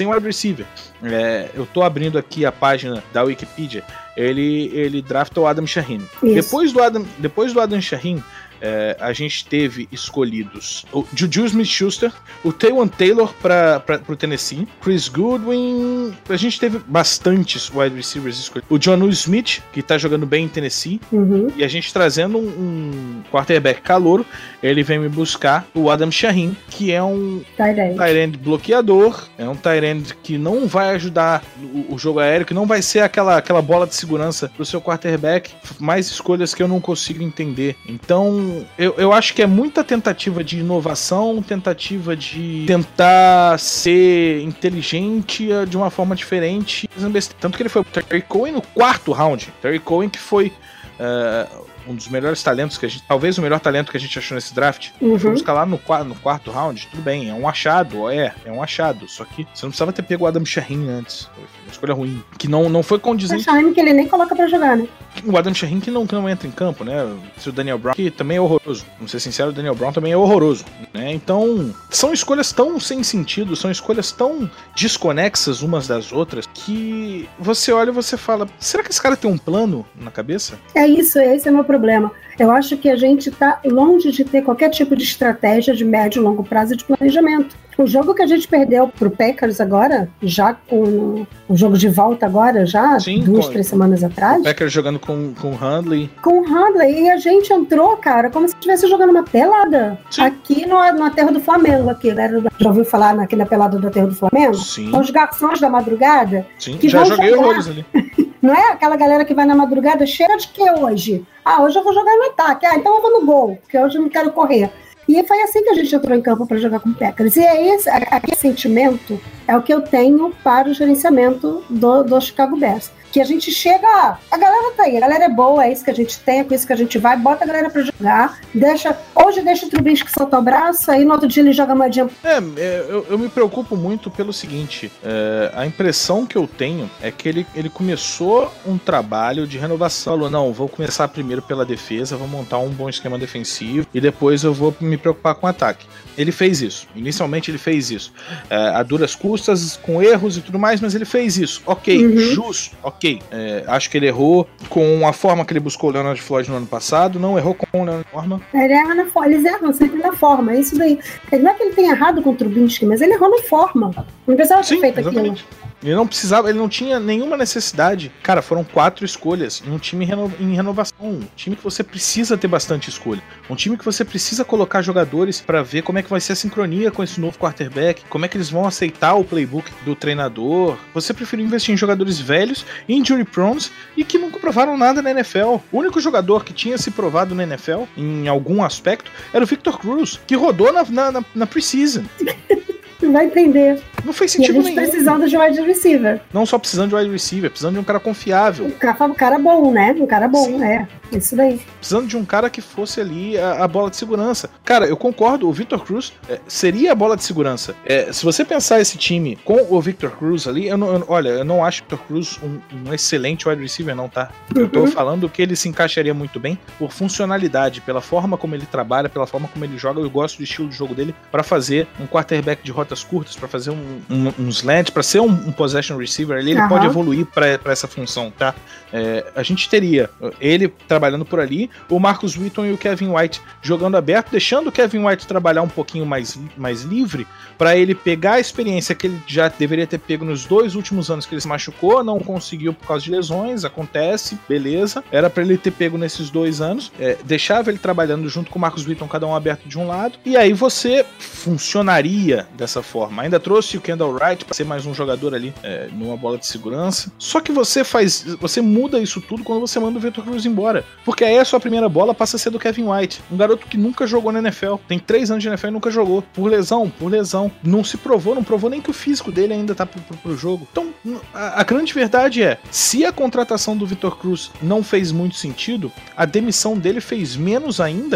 Eu tô abrindo aqui a página da Wikipedia. Ele drafta o Adam Shaheen. Depois do Adam Shaheen, a gente teve escolhidos o Juju Smith-Schuster, o Taywan Taylor para o Tennessee, Chris Goodwin. A gente teve bastantes wide receivers escolhidos. O Jonnu Smith, que tá jogando bem em Tennessee, e a gente trazendo um quarterback calouro. Ele vem me buscar o Adam Shaheen, que é um tight end bloqueador, é um tight end que não vai ajudar o jogo aéreo, que não vai ser aquela bola de segurança do seu quarterback. Mais escolhas que eu não consigo entender. Então, eu acho que é muita tentativa de inovação, tentativa de tentar ser inteligente de uma forma diferente. Tanto que ele foi o Terry Cohen no 4º round. Terry Cohen, que foi um dos melhores talentos que a gente... Talvez o melhor talento que a gente achou nesse draft. Foi buscar lá no 4º round. Tudo bem, é um achado. É um achado. Só que você não precisava ter pego o Adam Shaheen antes. Foi uma escolha ruim. Que não foi condizente. O Shaheen que ele nem coloca pra jogar, né? O Adam Shaheen que não entra em campo, né? O Daniel Brown, que também é horroroso. Vamos ser sinceros, o Daniel Brown também é horroroso, né? Então, são escolhas tão sem sentido, são escolhas tão desconexas umas das outras, que você olha e você fala, será que esse cara tem um plano na cabeça? Esse é o meu problema. Eu acho que a gente está longe de ter qualquer tipo de estratégia de médio e longo prazo de planejamento. O jogo que a gente perdeu pro Packers agora, já com o jogo de volta agora, já 2-3 semanas atrás. O Packers jogando com o Hundley. Com o Hundley, e a gente entrou, cara, como se estivesse jogando uma pelada. Sim. Aqui no aterro do Flamengo, aqui, né? Já ouviu falar aqui na pelada do aterro do Flamengo? Sim. Os garçons da madrugada. Sim, que já joguei horrores ali. Não é aquela galera que vai na madrugada cheia de que hoje? Hoje eu vou jogar no ataque. Então eu vou no gol, porque hoje eu não quero correr. E foi assim que a gente entrou em campo para jogar com o Packers. E é aquele sentimento é o que eu tenho para o gerenciamento do Chicago Bears. Que a gente chega, a galera tá aí, a galera é boa, é isso que a gente tem, é com isso que a gente vai, bota a galera pra jogar, hoje deixa o Trubisky soltar o braço, aí no outro dia ele joga moedinha. Eu me preocupo muito pelo seguinte, a impressão que eu tenho é que ele começou um trabalho de renovação, falou, não, vou começar primeiro pela defesa, vou montar um bom esquema defensivo e depois eu vou me preocupar com o ataque. Ele fez isso, inicialmente ele fez isso, a duras custas, com erros e tudo mais, mas ele fez isso, ok, justo, ok. Acho que ele errou com a forma que ele buscou o Leonard Floyd no ano passado, não errou com o Leonard Forma. Ele erra na forma, eles erram sempre na forma, é isso daí. Não é que ele tenha errado com o Trubisky, mas ele errou na forma. Não precisava ter feito exatamente. Aquilo. Ele não precisava, ele não tinha nenhuma necessidade. Cara, foram 4 escolhas em um time em renovação. Um time que você precisa ter bastante escolha. Um time que você precisa colocar jogadores pra ver como é que vai ser a sincronia com esse novo quarterback, como é que eles vão aceitar o playbook do treinador. Você preferiu investir em jogadores velhos, injury prones e que nunca provaram nada na NFL. O único jogador que tinha se provado na NFL, em algum aspecto, era o Victor Cruz, que rodou na preseason. Não vai entender. Não fez sentido nenhum. E a gente precisando de wide receiver. Não só precisando de wide receiver, precisando de um cara confiável. Um cara bom, né? Um cara bom, isso daí. Precisando de um cara que fosse ali a bola de segurança. Cara, eu concordo, o Victor Cruz seria a bola de segurança. Se você pensar esse time com o Victor Cruz ali, eu não acho o Victor Cruz um excelente wide receiver, não, tá? Eu tô falando que ele se encaixaria muito bem por funcionalidade, pela forma como ele trabalha, pela forma como ele joga. Eu gosto do estilo de jogo dele pra fazer um quarterback de rotas curtas, pra fazer um slant, pra ser um possession receiver. Ele pode evoluir pra essa função, tá? A gente teria ele trabalhando por ali, o Marcus Wheaton e o Kevin White jogando aberto, deixando o Kevin White trabalhar um pouquinho mais livre, para ele pegar a experiência que ele já deveria ter pego nos 2 últimos anos que ele se machucou, não conseguiu por causa de lesões, acontece, beleza, era para ele ter pego nesses 2 anos, deixava ele trabalhando junto com o Marcus Wheaton, cada um aberto de um lado, e aí você funcionaria dessa forma. Ainda trouxe o Kendall Wright para ser mais um jogador ali numa bola de segurança, só que você muda isso tudo quando você manda o Victor Cruz embora. Porque aí a sua primeira bola passa a ser do Kevin White. Um garoto que nunca jogou na NFL. Tem 3 anos de NFL e nunca jogou. Por lesão. Não provou nem que o físico dele ainda tá pro jogo. Então, a grande verdade é, se a contratação do Victor Cruz não fez muito sentido, a demissão dele fez menos ainda.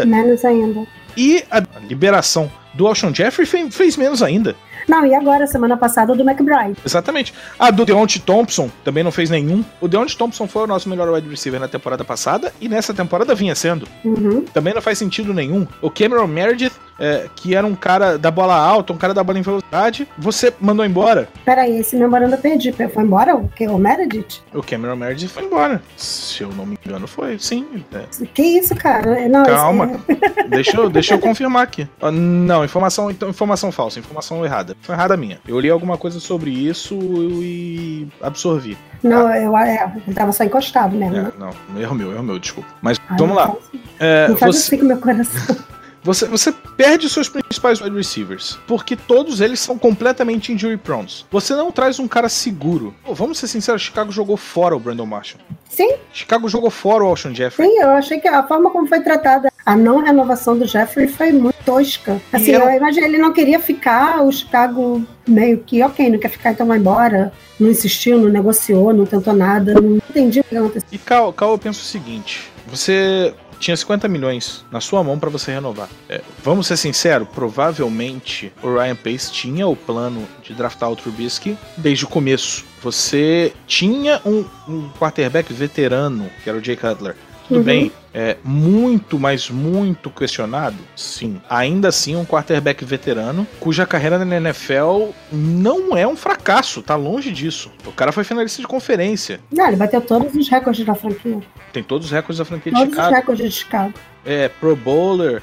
E a liberação do Alshon Jeffrey fez menos ainda. Não, e agora, semana passada, do McBride. Exatamente. A do Deontay Thompson também não fez nenhum. O Deontay Thompson foi o nosso melhor wide receiver na temporada passada e nessa temporada vinha sendo. Também não faz sentido nenhum. O Cameron Meredith, que era um cara da bola alta, um cara da bola em velocidade, você mandou embora. Peraí, esse memorando eu perdi. Foi embora o Meredith? O Cameron Meredith foi embora. Se eu não me engano, foi, sim. Que isso, cara? Não, calma. Deixa eu confirmar aqui. Não, informação falsa, informação errada. Foi errada minha. Eu li alguma coisa sobre isso e absorvi. Não, ele tava só encostado mesmo. Né? Não, erro meu, desculpa. Mas vamos lá. Não faz assim com o meu coração. Você perde seus principais wide receivers, porque todos eles são completamente injury prone. Você não traz um cara seguro. Vamos ser sinceros, Chicago jogou fora o Brandon Marshall. Sim. Chicago jogou fora o Alshon Jeffrey. Sim, eu achei que a forma como foi tratada a não renovação do Jeffrey foi muito tosca. Assim, eu imagino, ele não queria ficar, o Chicago meio que, ok, não quer ficar, então vai embora. Não insistiu, não negociou, não tentou nada, não entendi o que aconteceu. E Cal, eu penso o seguinte, você tinha 50 milhões na sua mão para você renovar. Vamos ser sinceros, provavelmente o Ryan Pace tinha o plano de draftar o Trubisky desde o começo. Você tinha um quarterback veterano, que era o Jay Cutler. Tudo bem, muito, mas muito questionado? Sim. Ainda assim, um quarterback veterano, cuja carreira na NFL não é um fracasso, tá longe disso. O cara foi finalista de conferência. Não, ele bateu todos os recordes da franquia. Tem todos os recordes da franquia de Todos os Chicago. recordes de Chicago. Pro Bowler,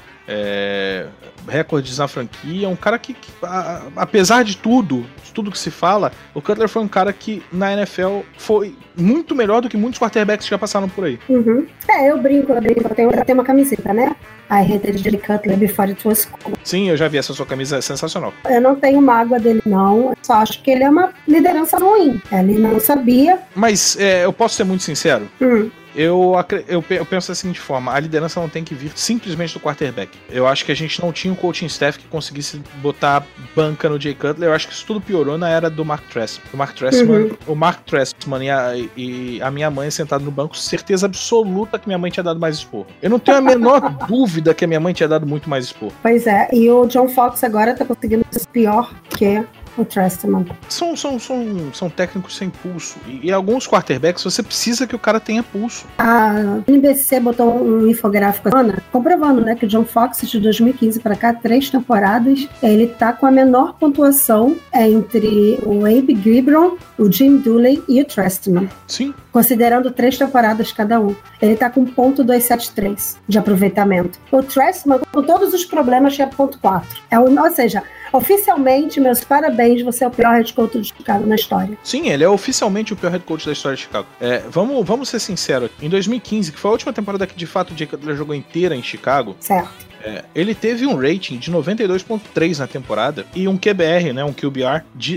recordes na franquia. Um cara que apesar de tudo que se fala, o Cutler foi um cara que na NFL foi muito melhor do que muitos quarterbacks que já passaram por aí. Uhum. Eu brinco. Eu tenho uma camiseta, né? I hated Jay Cutler before it was cool. Sim, eu já vi essa sua camisa, é sensacional. Eu não tenho mágoa dele, não. Eu só acho que ele é uma liderança ruim. Ele não sabia. Mas eu posso ser muito sincero? Eu penso da seguinte forma: a liderança não tem que vir simplesmente do quarterback. Eu acho que a gente não tinha um coaching staff que conseguisse botar banca no Jay Cutler. Eu acho que isso tudo piorou na era do Mark Trestman. O Mark Trestman e a minha mãe sentado no banco, certeza absoluta que minha mãe tinha dado mais esporro. Eu não tenho a menor dúvida que a minha mãe tinha dado muito mais esporro. Pois é, e o John Fox agora tá conseguindo ser pior que o Trestman. São técnicos sem pulso. E alguns quarterbacks você precisa que o cara tenha pulso. A NBC botou um infográfico comprovando, né, que o John Fox de 2015 para cá, 3 temporadas, ele tá com a menor pontuação entre o Abe Gibron, o Jim Dooley e o Trestman. Sim. Considerando 3 temporadas cada um. Ele tá com .273 de aproveitamento. O Trestman, com todos os problemas, tinha .4. Ou seja, oficialmente, meus parabéns, você é o pior head coach de Chicago na história. Sim, ele é oficialmente o pior head coach da história de Chicago. Vamos ser sinceros. Em 2015, que foi a última temporada que de fato o Jay Cutler jogou inteira em Chicago, certo. Ele teve um rating de 92.3 na temporada e um QBR, né, um QBR, de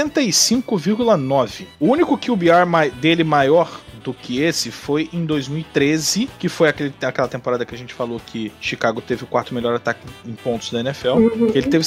65,9. O único QBR dele maior do que esse foi em 2013, que foi aquela temporada que a gente falou que Chicago teve o 4º melhor ataque em pontos da NFL. Ele teve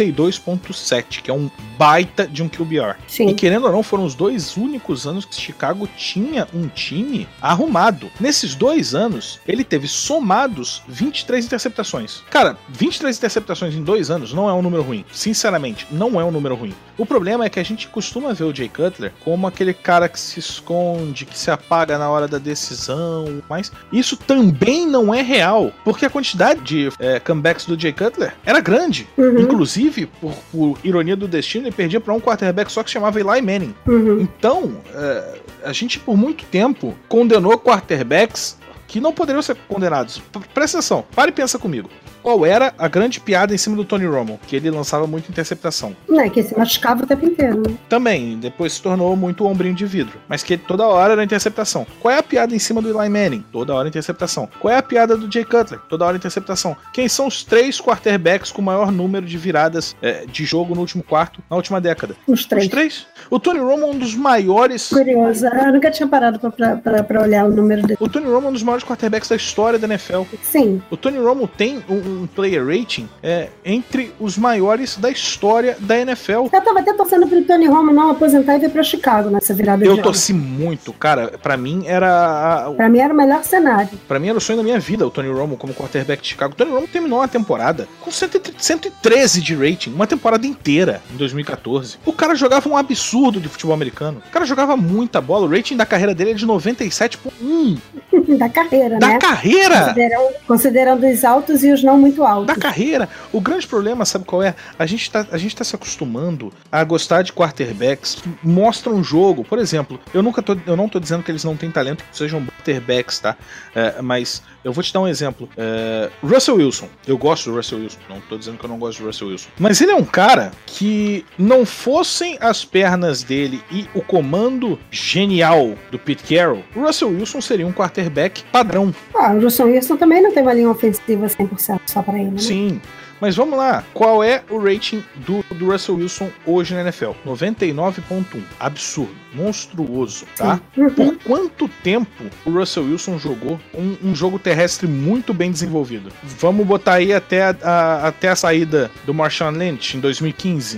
72.7, que é um baita de um QBR. Sim. E querendo ou não, foram os 2 únicos anos que Chicago tinha um time arrumado. Nesses 2 anos, ele teve somados 23 interceptações. Cara, 23 interceptações em 2 anos não é um número ruim. Sinceramente, não é um número ruim. O problema é que a gente costuma ver o Jay Cutler como aquele cara que se esconde, que se apaga na hora da decisão, mas isso também não é real, porque a quantidade de comebacks do Jay Cutler era grande. Inclusive, por ironia do destino, ele perdia para um quarterback só que se chamava Eli Manning. Então, a gente por muito tempo condenou quarterbacks que não poderiam ser condenados. Presta atenção, para e pensa comigo. Qual era a grande piada em cima do Tony Romo? Que ele lançava muita interceptação. Que se machucava o tempo inteiro, né? Também, depois se tornou muito ombrinho de vidro. Mas que toda hora era interceptação. Qual é a piada em cima do Eli Manning? Toda hora interceptação. Qual é a piada do Jay Cutler? Toda hora interceptação. Quem são os 3 quarterbacks com o maior número de viradas de jogo no último quarto, na última década? Os 3. Os 3? O Tony Romo é um dos maiores... Curioso, eu nunca tinha parado pra olhar o número dele. O Tony Romo é um dos maiores quarterbacks da história da NFL. Sim. O Tony Romo tem um player rating entre os maiores da história da NFL. Eu tava até torcendo pro Tony Romo não aposentar e vir pra Chicago nessa virada de Eu ano. torci muito, cara. Pra mim era... Pra mim era o melhor cenário. Pra mim era o sonho da minha vida, o Tony Romo como quarterback de Chicago. O Tony Romo terminou uma temporada com 113 de rating, uma temporada inteira, em 2014. O cara jogava um absurdo de futebol americano. O cara jogava muita bola. O rating da carreira dele é de 97.1. Da carreira, Da né? carreira! Considerando os altos e os não muito altos. Da carreira. O grande problema, sabe qual é? A gente tá se acostumando a gostar de quarterbacks que mostram um jogo. Por exemplo, eu não tô dizendo que eles não têm talento, que sejam quarterbacks, tá? Mas eu vou te dar um exemplo. Russell Wilson. Eu gosto do Russell Wilson. Não tô dizendo que eu não gosto do Russell Wilson. Mas ele é um cara que não fossem as pernas dele e o comando genial do Pete Carroll, o Russell Wilson seria um quarterback padrão. O Russell Wilson também não tem uma linha ofensiva 100% só pra ele, né? Sim. Mas vamos lá, qual é o rating do Russell Wilson hoje na NFL? 99.1. Absurdo, monstruoso, tá? Por quanto tempo o Russell Wilson jogou um jogo terrestre muito bem desenvolvido? Vamos botar aí até a saída do Marshawn Lynch em 2015.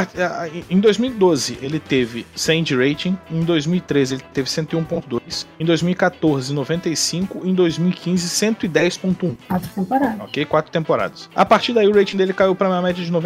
Em 2012 ele teve 100 de rating, em 2013 ele teve 101.2, em 2014 95, em 2015 110.1. 4 temporadas. Ok? 4 temporadas. A partir daí Aí o rating dele caiu pra uma média de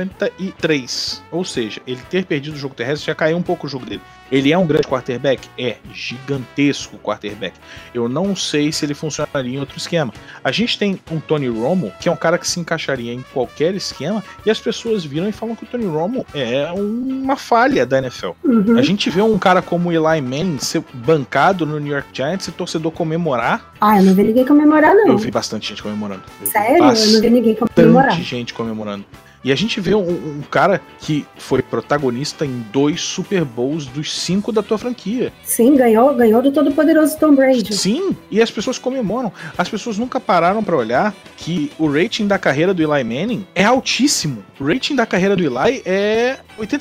93. Ou seja, ele ter perdido o jogo terrestre já caiu um pouco o jogo dele. Ele é um grande quarterback? É gigantesco quarterback. Eu não sei se ele funcionaria em outro esquema. A gente tem um Tony Romo, que é um cara que se encaixaria em qualquer esquema, e as pessoas viram e falam que o Tony Romo é uma falha da NFL. A gente vê um cara como o Eli Manning ser bancado no New York Giants e torcedor comemorar. Ah, eu não vi ninguém comemorar, não. Eu vi bastante gente comemorando. Sério? Eu não vi ninguém comemorar. Bastante gente comemorando. E a gente vê um cara que foi protagonista em 2 Super Bowls dos 5 da tua franquia. Sim, ganhou do todo-poderoso Tom Brady. Sim, e as pessoas comemoram. As pessoas nunca pararam pra olhar que o rating da carreira do Eli Manning é altíssimo. O rating da carreira do Eli é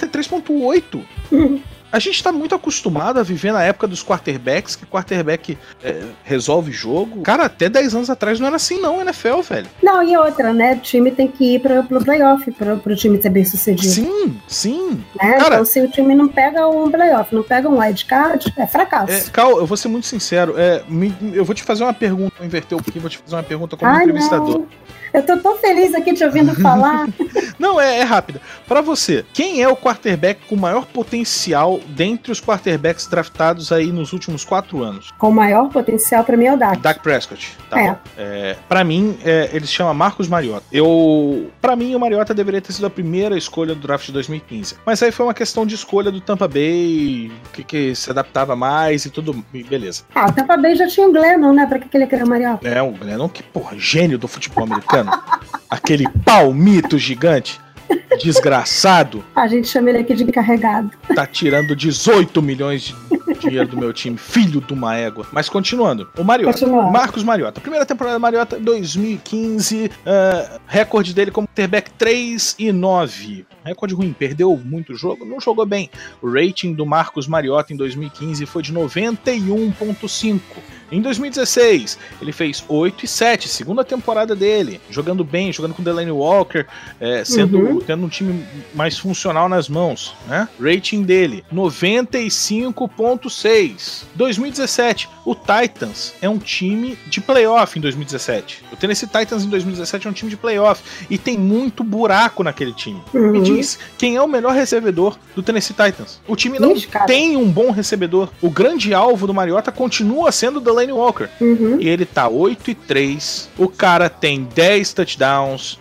83.8. A gente tá muito acostumado a viver na época dos quarterbacks, que quarterback resolve jogo. Cara, até 10 anos atrás não era assim não, NFL, velho. Não, e outra, né? O time tem que ir pro playoff, pro time ser bem sucedido. Sim. Né? Cara, então se o time não pega um playoff, não pega um wild card, é fracasso. Cal, eu vou ser muito sincero. Eu vou te fazer uma pergunta, vou inverter o pouquinho, vou te fazer uma pergunta como entrevistador. Não. Eu tô tão feliz aqui te ouvindo falar. Não, é rápido. Pra você, quem é o quarterback com maior potencial dentre os quarterbacks draftados aí nos últimos 4 anos? Com maior potencial pra mim é o Dak. Dak Prescott. Tá bom. Pra mim, ele se chama Marcus Mariota. Pra mim, o Mariota deveria ter sido a primeira escolha do draft de 2015. Mas aí foi uma questão de escolha do Tampa Bay, que se adaptava mais e tudo, beleza. O Tampa Bay já tinha o Glennon, né? Pra que ele queria o Mariota? O Glennon, que, gênio do futebol americano. Aquele palmito gigante, desgraçado. A gente chama ele aqui de encarregado. Tá tirando 18 milhões de dinheiro do meu time, filho de uma égua. Mas continuando, o Mariota, Marcus Mariota, primeira temporada do Mariota, 2015, recorde dele como quarterback 3-9. Recorde ruim, perdeu muito jogo, não jogou bem. O rating do Marcus Mariota em 2015 foi de 91.5. Em 2016, ele fez 8-7, segunda temporada dele, jogando bem, jogando com Delaney Walker, tendo um time mais funcional nas mãos, né? Rating dele, 95.6. 2017, o Titans é um time de playoff em 2017. O Tennessee Titans em 2017 é um time de playoff e tem muito buraco naquele time. Me diz, quem é o melhor recebedor do Tennessee Titans? O time não tem um bom recebedor. O grande alvo do Mariota continua sendo o Delaney Walker. E ele tá 8-3. O cara tem 10 touchdowns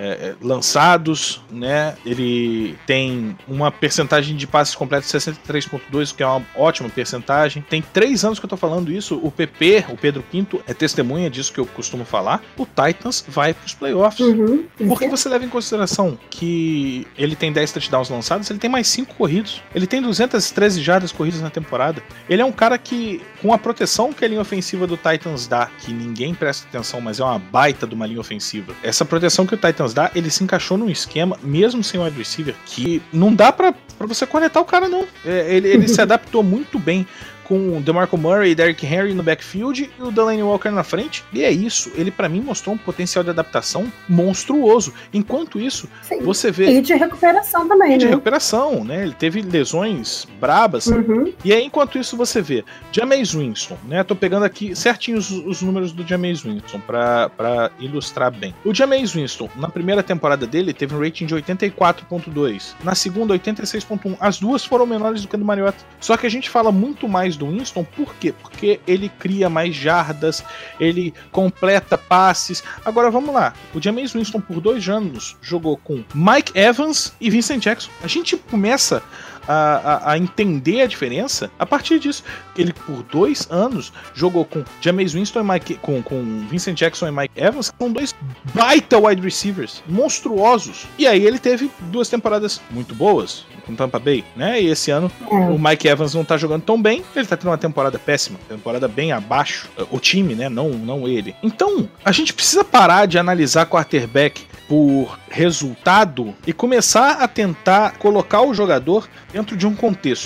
lançados, né? Ele tem uma percentagem de passes completos de 63.2, que é uma ótima percentagem. Tem 3 anos que eu tô falando isso. O PP, o Pedro Pinto, é testemunha disso que eu costumo falar. O Titans vai pros playoffs. Porque você leva em consideração que ele tem 10 touchdowns lançados, ele tem mais 5 corridos. Ele tem 213 jardas corridas na temporada. Ele é um cara que, com a proteção que a linha ofensiva do Titans dá, que ninguém presta atenção, mas é uma baita de uma linha ofensiva. Essa proteção que o Titans dá, ele se encaixou num esquema, mesmo sem wide receiver, que não dá pra você conectar o cara, não. Ele se adaptou muito bem com o DeMarco Murray e Derrick Henry no backfield e o Delaney Walker na frente. E é isso. Ele, pra mim, mostrou um potencial de adaptação monstruoso. Enquanto isso, você vê... E de recuperação também, né? De recuperação, né? Ele teve lesões brabas. E aí, enquanto isso, você vê Jameis Winston, né? Tô pegando aqui certinho os números do Jameis Winston pra ilustrar bem. O Jameis Winston, na primeira temporada dele, teve um rating de 84.2. Na segunda, 86.1. As duas foram menores do que a do Mariota. Só que a gente fala muito mais do Winston, por quê? Porque ele cria mais jardas, ele completa passes. Agora vamos lá, o Jameis Winston por 2 anos jogou com Mike Evans e Vincent Jackson. A gente começa a entender a diferença a partir disso. Ele por 2 anos jogou com Jameis Winston e com Vincent Jackson e Mike Evans, que são 2 baita wide receivers monstruosos. E aí ele teve 2 temporadas muito boas com Tampa Bay, né? E esse ano o Mike Evans não tá jogando tão bem, ele tá tendo uma temporada péssima, temporada bem abaixo, o time, né? Não ele. Então, a gente precisa parar de analisar quarterback por resultado e começar a tentar colocar o jogador dentro de um contexto.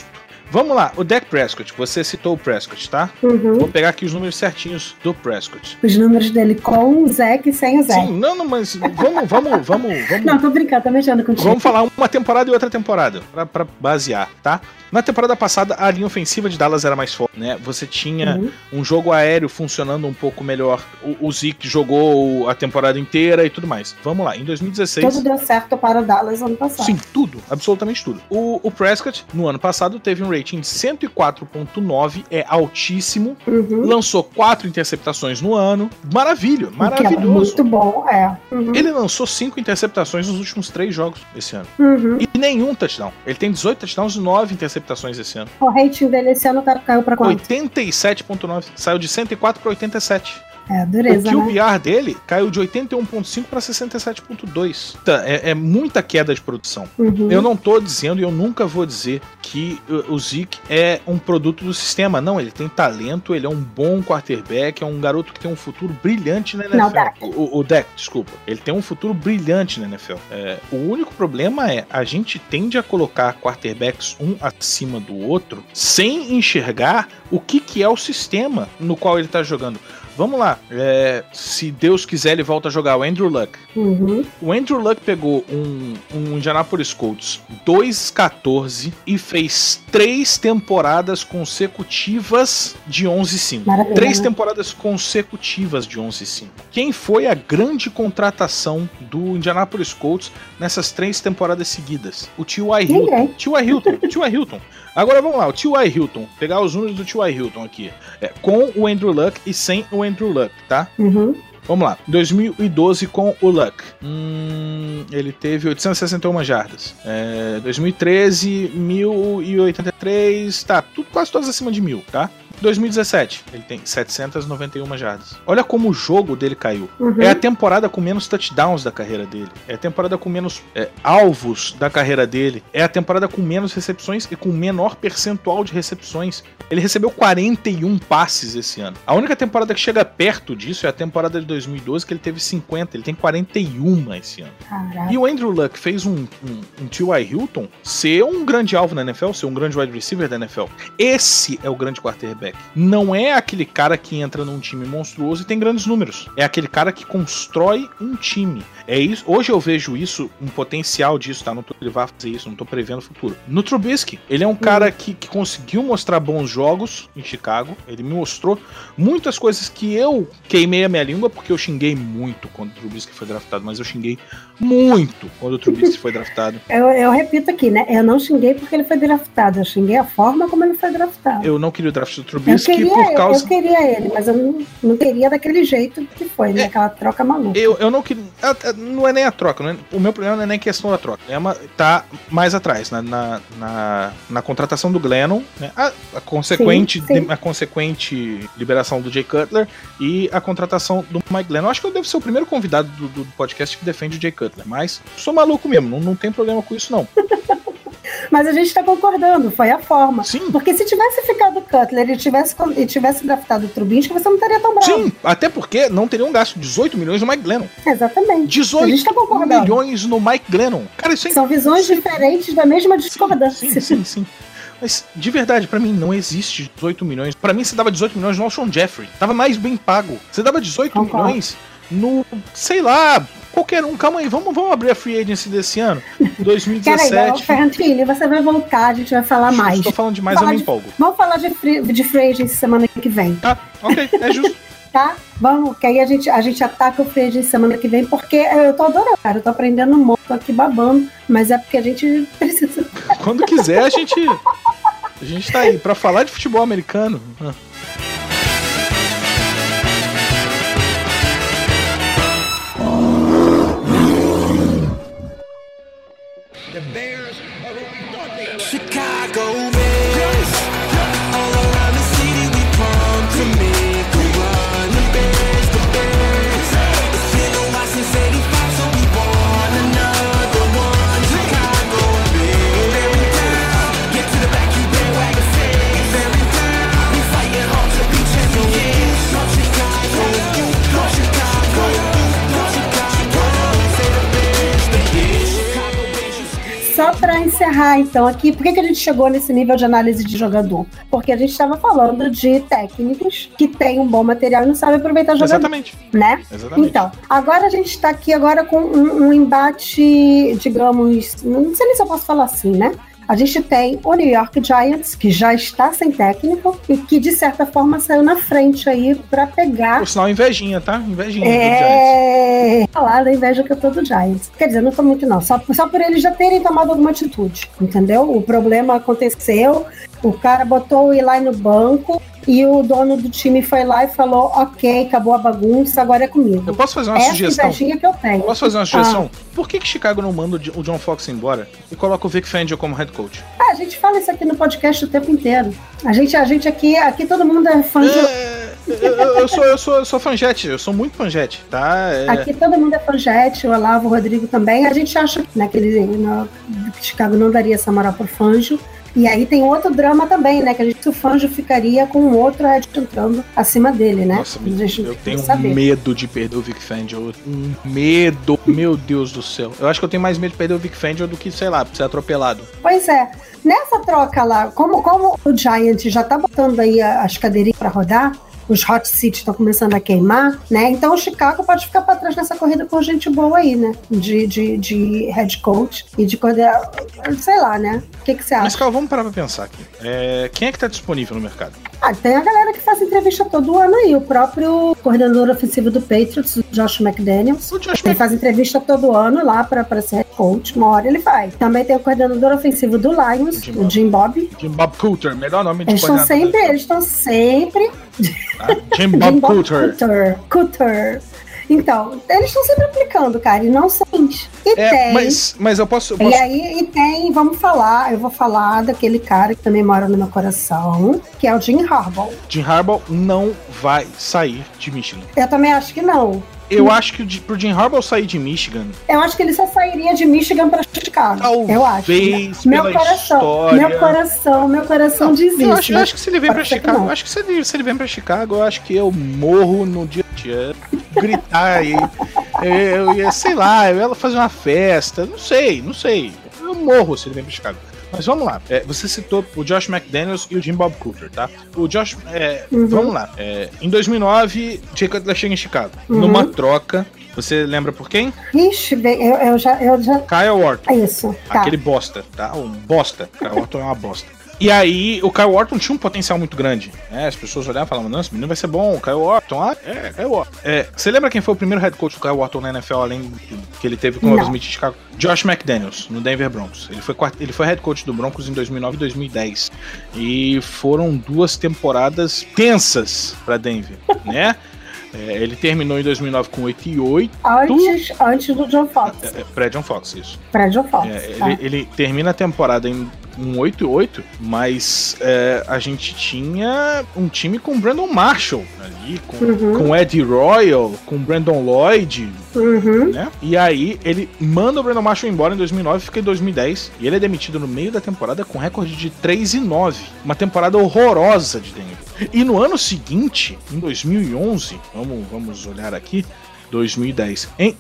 Vamos lá, o Dak Prescott, você citou o Prescott, tá? Vou pegar aqui os números certinhos do Prescott. Os números dele com o Zach e sem o Zach. Sim, não, mas vamos. Não, tô brincando, tô mexendo contigo. Vamos falar uma temporada e outra temporada, pra basear, tá? Na temporada passada, a linha ofensiva de Dallas era mais forte, né? Você tinha um jogo aéreo funcionando um pouco melhor. O Zeke jogou a temporada inteira e tudo mais. Vamos lá, em 2016... Tudo deu certo para o Dallas ano passado. Sim, tudo, absolutamente tudo. O Prescott, no ano passado, teve um rating de 104.9, é altíssimo. Lançou 4 interceptações no ano. Maravilhoso. Muito bom, Ele lançou 5 interceptações nos últimos 3 jogos esse ano. E nenhum touchdown. Ele tem 18 touchdowns e 9 interceptações esse ano. O rating dele esse ano caiu pra quanto? 87.9. Saiu de 104 para 87. Dureza, o QBR dele caiu de 81.5 para 67.2. É muita queda de produção. Eu não tô dizendo e eu nunca vou dizer que o Zeke é um produto do sistema. Não, ele tem talento, ele é um bom quarterback, é um garoto que tem um futuro brilhante na NFL. Não, o Dak, desculpa. Ele tem um futuro brilhante na NFL. O único problema é a gente tende a colocar quarterbacks um acima do outro sem enxergar o que é o sistema no qual ele tá jogando. Vamos lá, se Deus quiser ele volta a jogar o Andrew Luck. O Andrew Luck pegou um Indianapolis Colts 2-14 e fez 3 temporadas consecutivas de 11-5. 3 temporadas consecutivas de 11-5. Quem foi a grande contratação do Indianapolis Colts nessas 3 temporadas seguidas? O T.Y. Hilton. Agora vamos lá, o T.Y. Hilton. Pegar os números do T.Y. Hilton aqui. Com o Andrew Luck e sem o Andrew Luck, tá? Vamos lá, 2012 com o Luck. Ele teve 861 jardas. 2013, 1083. Tá, quase todas acima de 1000, tá? 2017, ele tem 791 jardas. Olha como o jogo dele caiu. É a temporada com menos touchdowns da carreira dele. É a temporada com menos alvos da carreira dele. É a temporada com menos recepções e com menor percentual de recepções. Ele recebeu 41 passes esse ano. A única temporada que chega perto disso é a temporada de 2012, que ele teve 50. Ele tem 41 esse ano. Caraca. E o Andrew Luck fez um T.Y. Hilton ser um grande alvo na NFL, ser um grande wide receiver da NFL. Esse é o grande quarterback. Não é aquele cara que entra num time monstruoso e tem grandes números. É aquele cara que constrói um time. É isso. Hoje eu vejo isso, um potencial disso, tá? Não tô que ele vai fazer isso, não tô prevendo o futuro. No Trubisky, ele é um cara que conseguiu mostrar bons jogos em Chicago. Ele me mostrou muitas coisas que eu queimei a minha língua, porque eu xinguei muito quando o Trubisky foi draftado, mas eu xinguei muito quando o Trubisky foi draftado. Eu repito aqui, né? Eu não xinguei porque ele foi draftado, eu xinguei a forma como ele foi draftado. Eu não queria o draft do Trubisky por causa... Eu queria ele, mas eu não queria daquele jeito que foi, né? Aquela troca maluca. Eu não queria... Não é nem a troca, não é... O meu problema não é nem questão da troca. Tá mais atrás, na contratação do Glennon, né? A consequente liberação do Jay Cutler e a contratação do Mike Glennon. Acho que eu devo ser o primeiro convidado do podcast que defende o Jay Cutler, mas sou maluco mesmo, não tem problema com isso não. Mas a gente tá concordando, foi a forma. Sim. Porque se tivesse ficado o Cutler e tivesse draftado o Trubisky, você não estaria tão bravo. Sim, até porque não teriam gasto 18 milhões no Mike Glennon. Exatamente. 18 milhões no Mike Glennon. Cara, isso é... São visões diferentes da mesma discordância. Sim. Mas, de verdade, pra mim não existe 18 milhões. Pra mim, você dava 18 milhões no Alshon Jeffrey. Tava mais bem pago. Você dava 18 milhões no, sei lá... Qualquer um, calma aí, vamos abrir a free agency desse ano, 2017. Peraí, Ferrantini, você vai voltar, a gente vai falar mais. Estou falando demais, eu me empolgo. Vamos falar de free agency semana que vem. Tá, ok, é justo. Tá? Vamos, que aí a gente ataca o free agency semana que vem, porque eu tô adorando, cara, eu tô aprendendo um monte, tô aqui babando, mas é porque a gente precisa... Quando quiser, a gente tá aí, pra falar de futebol americano... The Bears are who we thought they were. Chicago Bears, all around the city we pump to make a run. The Bears, it's been a while since '85, so we won another one. Chicago Bears, very down, get to the back, you bandwagon fans. Very down, we fighting hard to be champions. Go Chicago, go Chicago, go Chicago. Say the Bears, the Bears. só para encerrar, então, aqui, por que a gente chegou nesse nível de análise de jogador? Porque a gente estava falando de técnicos que têm um bom material e não sabem aproveitar o jogador. Exatamente. Né? Exatamente. Então, agora a gente está aqui agora com um embate, digamos, não sei nem se eu posso falar assim, né? A gente tem o New York Giants, que já está sem técnico e que, de certa forma, saiu na frente aí para pegar... Por sinal, invejinha, tá? Invejinha do Giants. Falar da inveja que eu tô do Giants. Quer dizer, não tô muito não. Só por eles já terem tomado alguma atitude, entendeu? O problema aconteceu, o cara botou o Eli no banco e o dono do time foi lá e falou: ok, acabou a bagunça, agora é comigo. Eu posso fazer uma Essa sugestão? invejinha que eu tenho. Posso fazer uma sugestão? Por que Chicago não manda o John Fox embora e coloca o Vic Fangio como head coach? A gente fala isso aqui no podcast o tempo inteiro. A gente aqui todo mundo é fã de... Eu sou fanjete, eu sou muito fanjete, tá? Aqui todo mundo é fanjete, o Olavo, o Rodrigo também. A gente acha que Chicago não daria essa moral pro Fangio. E aí tem outro drama também, né? Que o Fangio ficaria com um outro head entrando acima dele, né? Nossa, eu tenho medo de perder o Vic Fangio. Um medo, meu Deus do céu. Eu acho que eu tenho mais medo de perder o Vic Fangio do que, sei lá, ser atropelado. Pois é. Nessa troca lá, como o Giant já tá botando aí as cadeirinhas pra rodar, os hot seats estão começando a queimar, né? Então o Chicago pode ficar para trás nessa corrida com gente boa aí, né? De head coach e de coordenador, sei lá, né? O que você acha? Mas, Carl, vamos parar pra pensar aqui. Quem é que tá disponível no mercado? Tem a galera que faz entrevista todo ano aí. O próprio coordenador ofensivo do Patriots, o Josh McDaniels. Ele faz entrevista todo ano lá pra ser head coach. Uma hora ele vai. Também tem o coordenador ofensivo do Lions, o Jim Bob. Jim Bob Coulter, melhor nome de Eles estão sempre... Jim Bob Coulter. Então, eles estão sempre aplicando, cara, e não somente. Mas eu posso... E aí vamos falar, eu vou falar daquele cara que também mora no meu coração, que é o Jim Harbaugh. Jim Harbaugh não vai sair de Michigan. Eu também acho que não. Eu acho que pro Jim Harbaugh sair de Michigan... Eu acho que ele só sairia de Michigan pra Chicago. Talvez, eu acho. Meu coração diz isso. Eu acho que se ele vem pra Chicago... Eu acho que se ele vem pra Chicago, eu acho que eu morro no dia a dia. Gritar aí. Eu ia, sei lá, eu ia fazer uma festa. Não sei. Eu morro se ele vem pra Chicago. Mas vamos lá, você citou o Josh McDaniels e o Jim Bob Coulter, tá? O Josh, vamos lá, em 2009, Jay Cutler chega em Chicago, numa troca, você lembra por quem? Ixi, eu já... Kyle Orton. Isso, tá. Aquele bosta, tá? Um bosta, Kyle Orton é uma bosta. E aí, o Kyle Orton tinha um potencial muito grande, né? As pessoas olhavam e falavam, não, esse menino vai ser bom, o Kyle Orton, Kyle Orton. Você lembra quem foi o primeiro head coach do Kyle Orton na NFL, além que ele teve com o Smith de Chicago? Josh McDaniels, no Denver Broncos. Ele foi head coach do Broncos em 2009 e 2010. E foram 2 temporadas tensas pra Denver, né? Ele terminou em 2009 com 8-8. Antes do John Fox. Pré-John Fox, isso. Pré-John Fox. Ele termina a temporada em um 8-8, mas a gente tinha um time com Brandon Marshall ali, com Eddie Royal, com Brandon Lloyd, né? E aí ele manda o Brandon Marshall embora em 2009, fica em 2010, e ele é demitido no meio da temporada com recorde de 3-9, uma temporada horrorosa de Denver. E no ano seguinte, em 2011, vamos olhar aqui, 2010. Em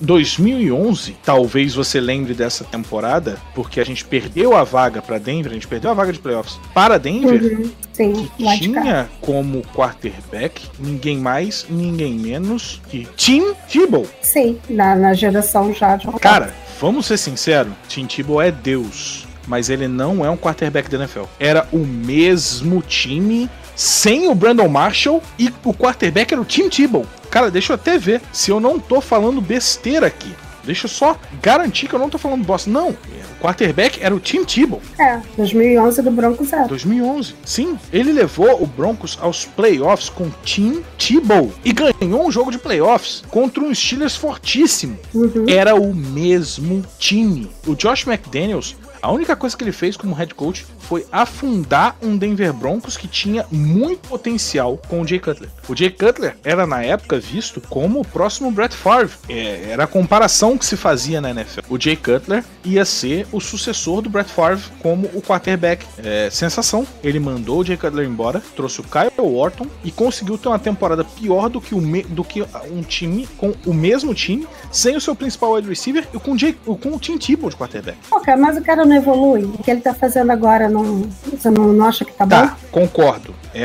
2011, talvez você lembre dessa temporada, porque a gente perdeu a vaga para Denver, a gente perdeu a vaga de playoffs para Denver, Sim, que tinha como quarterback ninguém mais, ninguém menos que Tim Tebow. Sim, na geração já de... Cara, vamos ser sinceros, Tim Tebow é Deus, mas ele não é um quarterback da NFL. Era o mesmo time sem o Brandon Marshall e o quarterback era o Tim Tebow. Cara, deixa eu até ver se eu não tô falando besteira aqui. Deixa eu só garantir que eu não tô falando bosta. Não, o quarterback era o Tim Tebow. 2011 do Broncos era. 2011, sim. Ele levou o Broncos aos playoffs com Tim Tebow e ganhou um jogo de playoffs contra um Steelers fortíssimo. Era o mesmo time. O Josh McDaniels, a única coisa que ele fez como head coach foi afundar um Denver Broncos que tinha muito potencial com o Jay Cutler. O Jay Cutler era, na época, visto como o próximo Brett Favre. Era a comparação que se fazia na NFL. O Jay Cutler ia ser o sucessor do Brett Favre como o quarterback. Sensação. Ele mandou o Jay Cutler embora, trouxe o Kyle Orton e conseguiu ter uma temporada pior do que um time com o mesmo time, sem o seu principal wide receiver e com o Tim Tebow de quarterback. Mas o cara não evolui? O que ele tá fazendo agora, você não acha que tá bom? Tá, concordo. É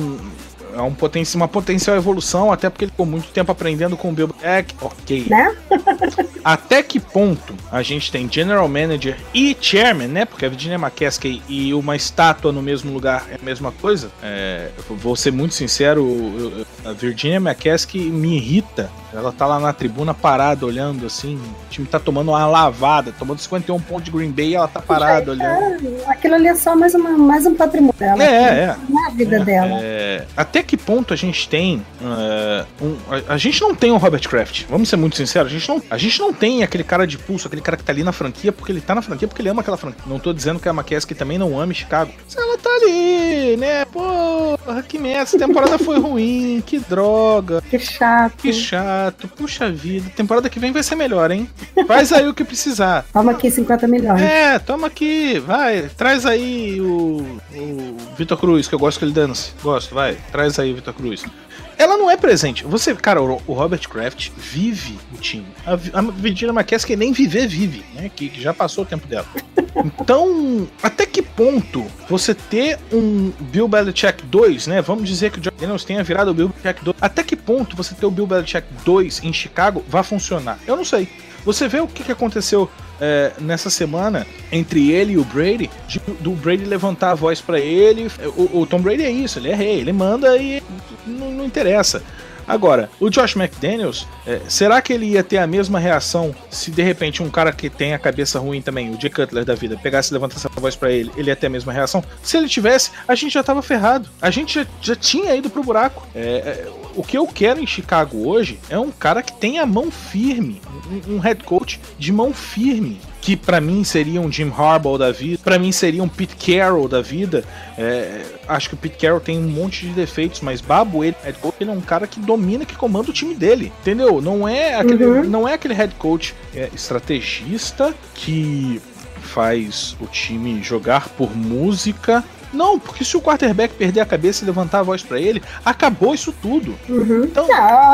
uma potencial evolução, até porque ele ficou muito tempo aprendendo com o Bill Belichick, ok. Né? Até que ponto a gente tem General Manager e Chairman, né? Porque a Virginia McCaskey e uma estátua no mesmo lugar é a mesma coisa. Vou ser muito sincero, a Virginia McCaskey me irrita. Ela tá lá na tribuna parada, olhando assim. O time tá tomando uma lavada, tomando 51 pontos de Green Bay e ela tá parada olhando. Aquilo ali é só mais um patrimônio dela. Não é a vida dela. Até que ponto a gente tem a gente não tem um Robert Kraft, vamos ser muito sinceros, a gente não tem aquele cara de pulso, aquele cara que tá ali na franquia porque ele tá na franquia, porque ele ama aquela franquia. Não tô dizendo que a McCaskey também não ama Chicago. Se ela tá ali, né, porra, que merda, essa temporada foi ruim, que droga. Que chato. Puxa vida, temporada que vem vai ser melhor, hein? Faz aí o que precisar. Toma aqui 50 milhões. Toma aqui, vai, traz aí o Vitor Cruz, que eu gosto que ele dança. Gosto, vai, traz aí o Vitor Cruz. Ela não é presente. Cara, o Robert Kraft vive o time. A Virginia McCaskey nem vive, né? Que já passou o tempo dela. Então, até que ponto você ter um Bill Belichick 2, né? Vamos dizer que o Josh Daniels tenha virado o Bill Belichick 2. Até que ponto você ter o Bill Belichick 2 em Chicago vai funcionar? Eu não sei. Você vê o que aconteceu nessa semana entre ele e o Brady, do Brady levantar a voz pra ele. O Tom Brady é isso, ele é rei, ele manda e não interessa. Agora, o Josh McDaniels, será que ele ia ter a mesma reação se de repente um cara que tem a cabeça ruim também, o Jay Cutler da vida, pegasse e levantasse a voz pra ele ia ter a mesma reação? Se ele tivesse, a gente já tava ferrado. A gente já tinha ido pro buraco. O que eu quero em Chicago hoje é um cara que tenha a mão firme, um head coach de mão firme, que pra mim seria um Jim Harbaugh da vida, pra mim seria um Pete Carroll da vida. Acho que o Pete Carroll tem um monte de defeitos, mas Babo, ele é um cara que domina, que comanda o time dele, entendeu? Não é aquele head coach estrategista que faz o time jogar por música. Não, porque se o quarterback perder a cabeça e levantar a voz pra ele, acabou isso tudo. Então...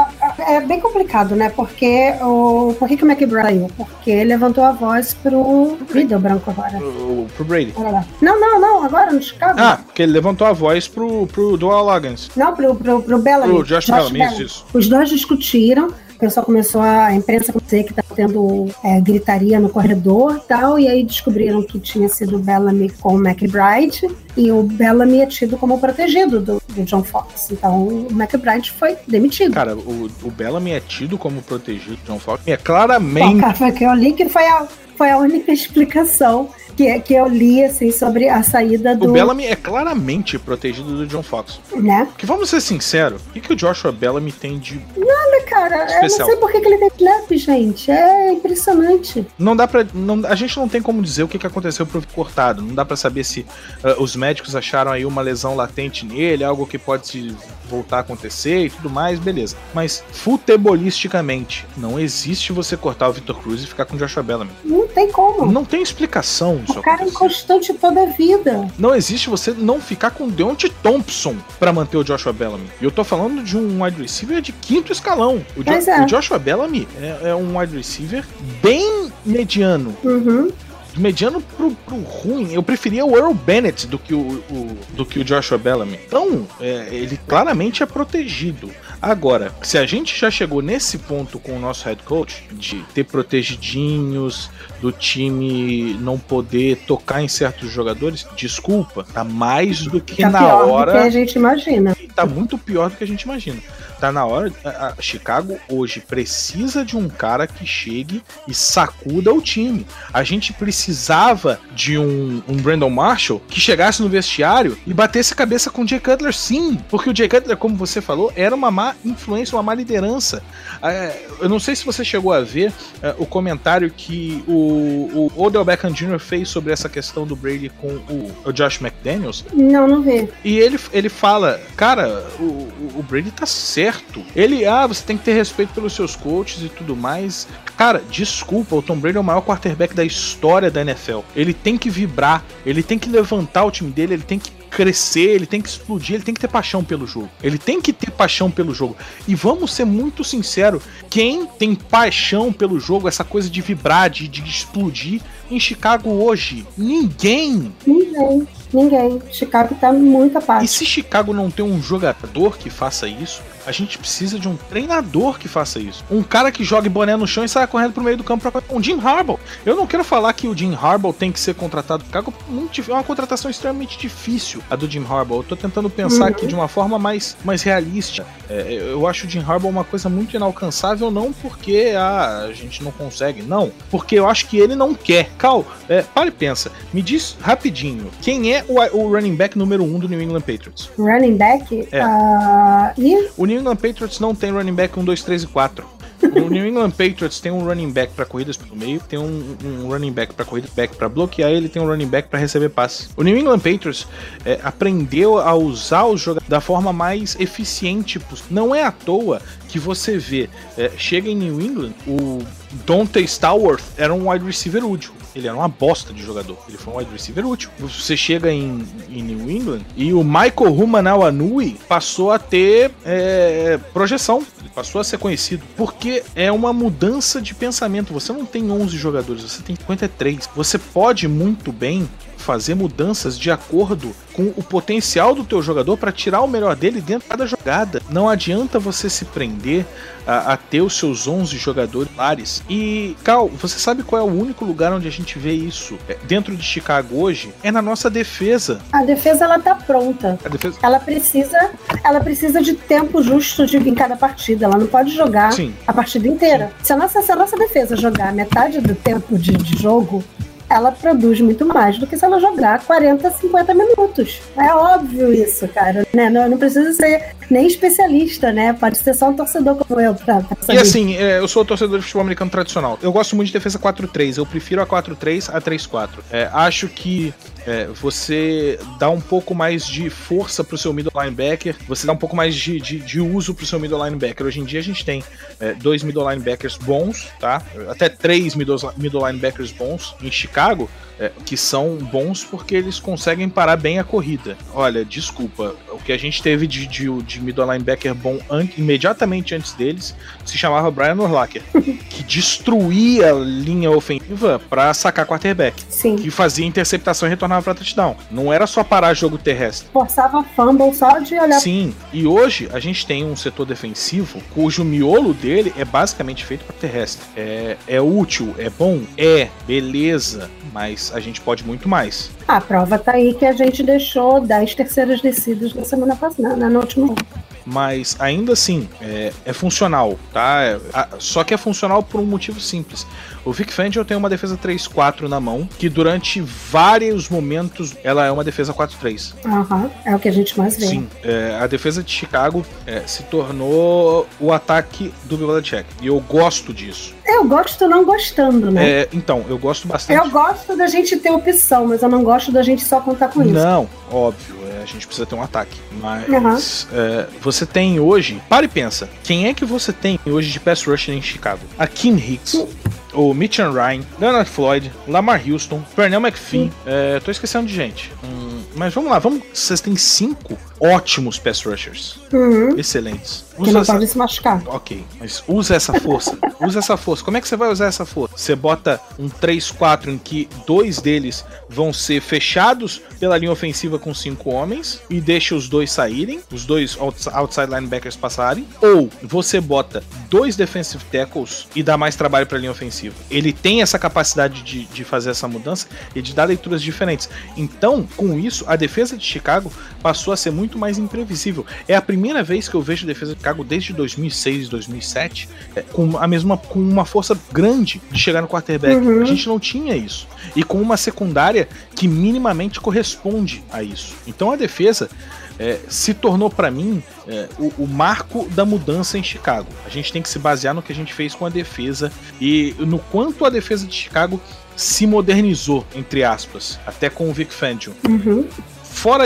é bem complicado, né? Por que o McBride? Porque ele levantou a voz pro... Deu branco agora. Pro Brady. Não, agora no Chicago. Porque ele levantou a voz pro Doyle Loggins. Não, pro Bellamy. Pro Josh Bellamy, isso. Os dois discutiram. O pessoal a imprensa começou a dizer que tá tendo gritaria no corredor e tal, e aí descobriram que tinha sido o Bellamy com o McBride, e o Bellamy é tido como protegido do John Fox. Então o McBride foi demitido. Cara, o Bellamy é tido como protegido do John Fox, e é claramente... Bom, cara, foi que eu li que foi a única explicação que eu li, assim, sobre a saída do... O Bellamy é claramente protegido do John Fox. Né? Porque vamos ser sinceros, o que o Joshua Bellamy tem de... Nada, cara. Especial? Eu não sei por que ele tem snap, gente. É impressionante. Não dá pra... a gente não tem como dizer o que aconteceu pro cortado. Não dá pra saber se os médicos acharam aí uma lesão latente nele, algo que pode voltar a acontecer e tudo mais, beleza. Mas, futebolisticamente, não existe você cortar o Vitor Cruz e ficar com o Joshua Bellamy. Não tem como. Não tem explicação. O cara é inconstante toda a vida. Não existe você não ficar com o Deontay Thompson pra manter o Joshua Bellamy. E eu tô falando de um wide receiver de 5º escalão. O Joshua Bellamy é um wide receiver bem mediano. Mediano pro ruim. Eu preferia o Earl Bennett do que o Joshua Bellamy. Então, ele claramente é protegido. Agora, se a gente já chegou nesse ponto com o nosso head coach, de ter protegidinhos, do time não poder tocar em certos jogadores, desculpa, tá mais do que na hora... do que a gente imagina. Tá muito pior do que a gente imagina. Tá na hora... A Chicago hoje precisa de um cara que chegue e sacuda o time. A gente precisava de um Brandon Marshall que chegasse no vestiário e batesse cabeça com o Jay Cutler, sim. Porque o Jay Cutler, como você falou, era uma má influência, uma má liderança. Eu não sei se você chegou a ver o comentário que o Odell Beckham Jr. fez sobre essa questão do Brady com o Josh McDaniels. Não vi. E ele fala, cara, o Brady tá certo. Você tem que ter respeito pelos seus coaches e tudo mais. Cara, desculpa, o Tom Brady é o maior quarterback da história da NFL. Ele tem que vibrar, ele tem que levantar o time dele, ele tem que crescer, ele tem que explodir, ele tem que ter paixão pelo jogo. Ele tem que ter paixão pelo jogo. E vamos ser muito sinceros, quem tem paixão pelo jogo, essa coisa de vibrar, de explodir, em Chicago hoje? Ninguém. Ninguém. Chicago tá muito à parte. E se Chicago não tem um jogador que faça isso, a gente precisa de um treinador que faça isso. Um cara que jogue boné no chão e saia correndo pro meio do campo pra... Um Jim Harbaugh. Eu não quero falar que o Jim Harbaugh tem que ser contratado. Chicago é uma contratação extremamente difícil, a do Jim Harbaugh. Eu tô tentando pensar aqui de uma forma mais realista. Eu acho o Jim Harbaugh uma coisa muito inalcançável, não porque a gente não consegue, não. Porque eu acho que ele não quer. Cal, para e pensa. Me diz rapidinho, quem é o running back número 1 do New England Patriots? Running back? O New England Patriots não tem running back 1, 2, 3 e 4. O New England Patriots tem um running back para corridas pelo meio, tem um running back para corrida back para bloquear, ele tem um running back para receber passes. O New England Patriots aprendeu a usar os jogadores da forma mais eficiente possível. Não é à toa que você vê, chega em New England, o Donta Stallworth era um wide receiver útil. Ele era uma bosta de jogador. Ele foi um wide receiver útil. Você chega em New England e o Michael Humanawanui passou a ter projeção. Ele passou a ser conhecido. Porque é uma mudança de pensamento. Você não tem 11 jogadores, você tem 53. Você pode muito bem fazer mudanças de acordo com o potencial do teu jogador para tirar o melhor dele dentro de cada jogada. Não adianta você se prender a ter os seus 11 jogadores pares. E, Cal, você sabe qual é o único lugar onde a gente vê isso dentro de Chicago hoje? É na nossa defesa. A defesa, ela tá pronta. Ela precisa de tempo justo em cada partida. Ela não pode jogar a partida inteira. Se a nossa defesa jogar metade do tempo de jogo, ela produz muito mais do que se ela jogar 40, 50 minutos. É óbvio isso, cara. Né? Não precisa ser nem especialista, né? Pode ser só um torcedor como eu pra saber. E assim, eu sou torcedor de futebol americano tradicional. Eu gosto muito de defesa 4-3. Eu prefiro a 4-3 a 3-4. Acho que você dá um pouco mais de força pro seu middle linebacker, você dá um pouco mais de uso pro seu middle linebacker. Hoje em dia a gente tem 2 middle linebackers bons, tá? Até 3 middle linebackers bons em Chicago, que são bons porque eles conseguem parar bem a corrida. Olha, desculpa, o que a gente teve de middle linebacker bom imediatamente antes deles se chamava Brian Urlacher, que destruía a linha ofensiva pra sacar quarterback. Sim. Que fazia interceptação e retornava pra touchdown. Não era só parar jogo terrestre. Forçava fumble só de olhar. Sim, e hoje a gente tem um setor defensivo cujo miolo dele é basicamente feito para terrestre. É útil, é bom? Beleza, mas a gente pode muito mais. A prova tá aí que a gente deixou 10 terceiras descidas na semana passada, na última. Mas ainda assim, é funcional, tá? Só que é funcional por um motivo simples. O Vic Fangio tem uma defesa 3-4 na mão, que durante vários momentos ela é uma defesa 4-3. É o que a gente mais vê. Sim, a defesa de Chicago se tornou o ataque do Bill Belichick. E eu gosto disso. Eu gosto não gostando, né? Então, eu gosto bastante. Eu gosto da gente ter opção, mas eu não gosto da gente só contar com isso. Não, óbvio, a gente precisa ter um ataque. Mas você tem hoje... Para e pensa, quem é que você tem hoje de pass rush em Chicago? Akeem Hicks, o Mitchell Ryan, Leonard Floyd, Lamar Houston, Pernell McPhee. Tô esquecendo de gente. Mas vamos lá, vocês têm 5 ótimos pass rushers. Excelentes. Que não pode se machucar. Ok, mas usa essa força. Usa essa força. Como é que você vai usar essa força? Você bota um 3-4 em que 2 deles vão ser fechados pela linha ofensiva com 5 homens e deixa os 2 saírem, os 2 outside linebackers passarem, ou você bota 2 defensive tackles e dá mais trabalho para a linha ofensiva. Ele tem essa capacidade de fazer essa mudança e de dar leituras diferentes. Então, com isso, a defesa de Chicago passou a ser muito mais imprevisível. É a primeira vez que eu vejo a defesa de Chicago desde 2006, 2007 com uma força grande de chegar no quarterback. A gente não tinha isso. E com uma secundária que minimamente corresponde a isso. Então a defesa se tornou para mim o marco da mudança em Chicago. A gente tem que se basear no que a gente fez com a defesa e no quanto a defesa de Chicago se modernizou, entre aspas, até com o Vic Fangio. Fora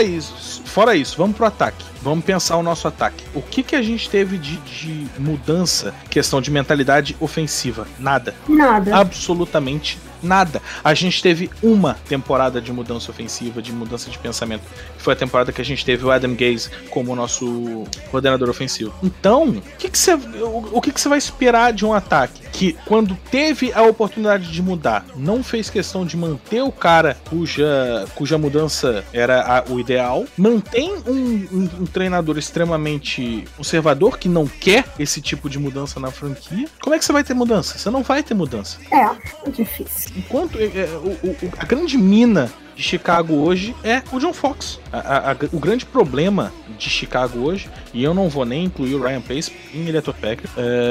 isso, vamos pro ataque. Vamos pensar o nosso ataque. O que a gente teve de mudança, questão de mentalidade ofensiva? Nada. Nada. Absolutamente Nada. A gente teve uma temporada de mudança ofensiva, de mudança de pensamento. Foi a temporada que a gente teve o Adam Gase como nosso coordenador ofensivo. Então, o que você vai esperar de um ataque que, quando teve a oportunidade de mudar, não fez questão de manter o cara cuja mudança era o ideal, mantém um treinador extremamente conservador que não quer esse tipo de mudança na franquia? Como é que você vai ter mudança? Você não vai ter mudança. É difícil. Enquanto a grande mina de Chicago hoje é o John Fox. O grande problema de Chicago hoje, e eu não vou nem incluir o Ryan Pace, ele é top packer,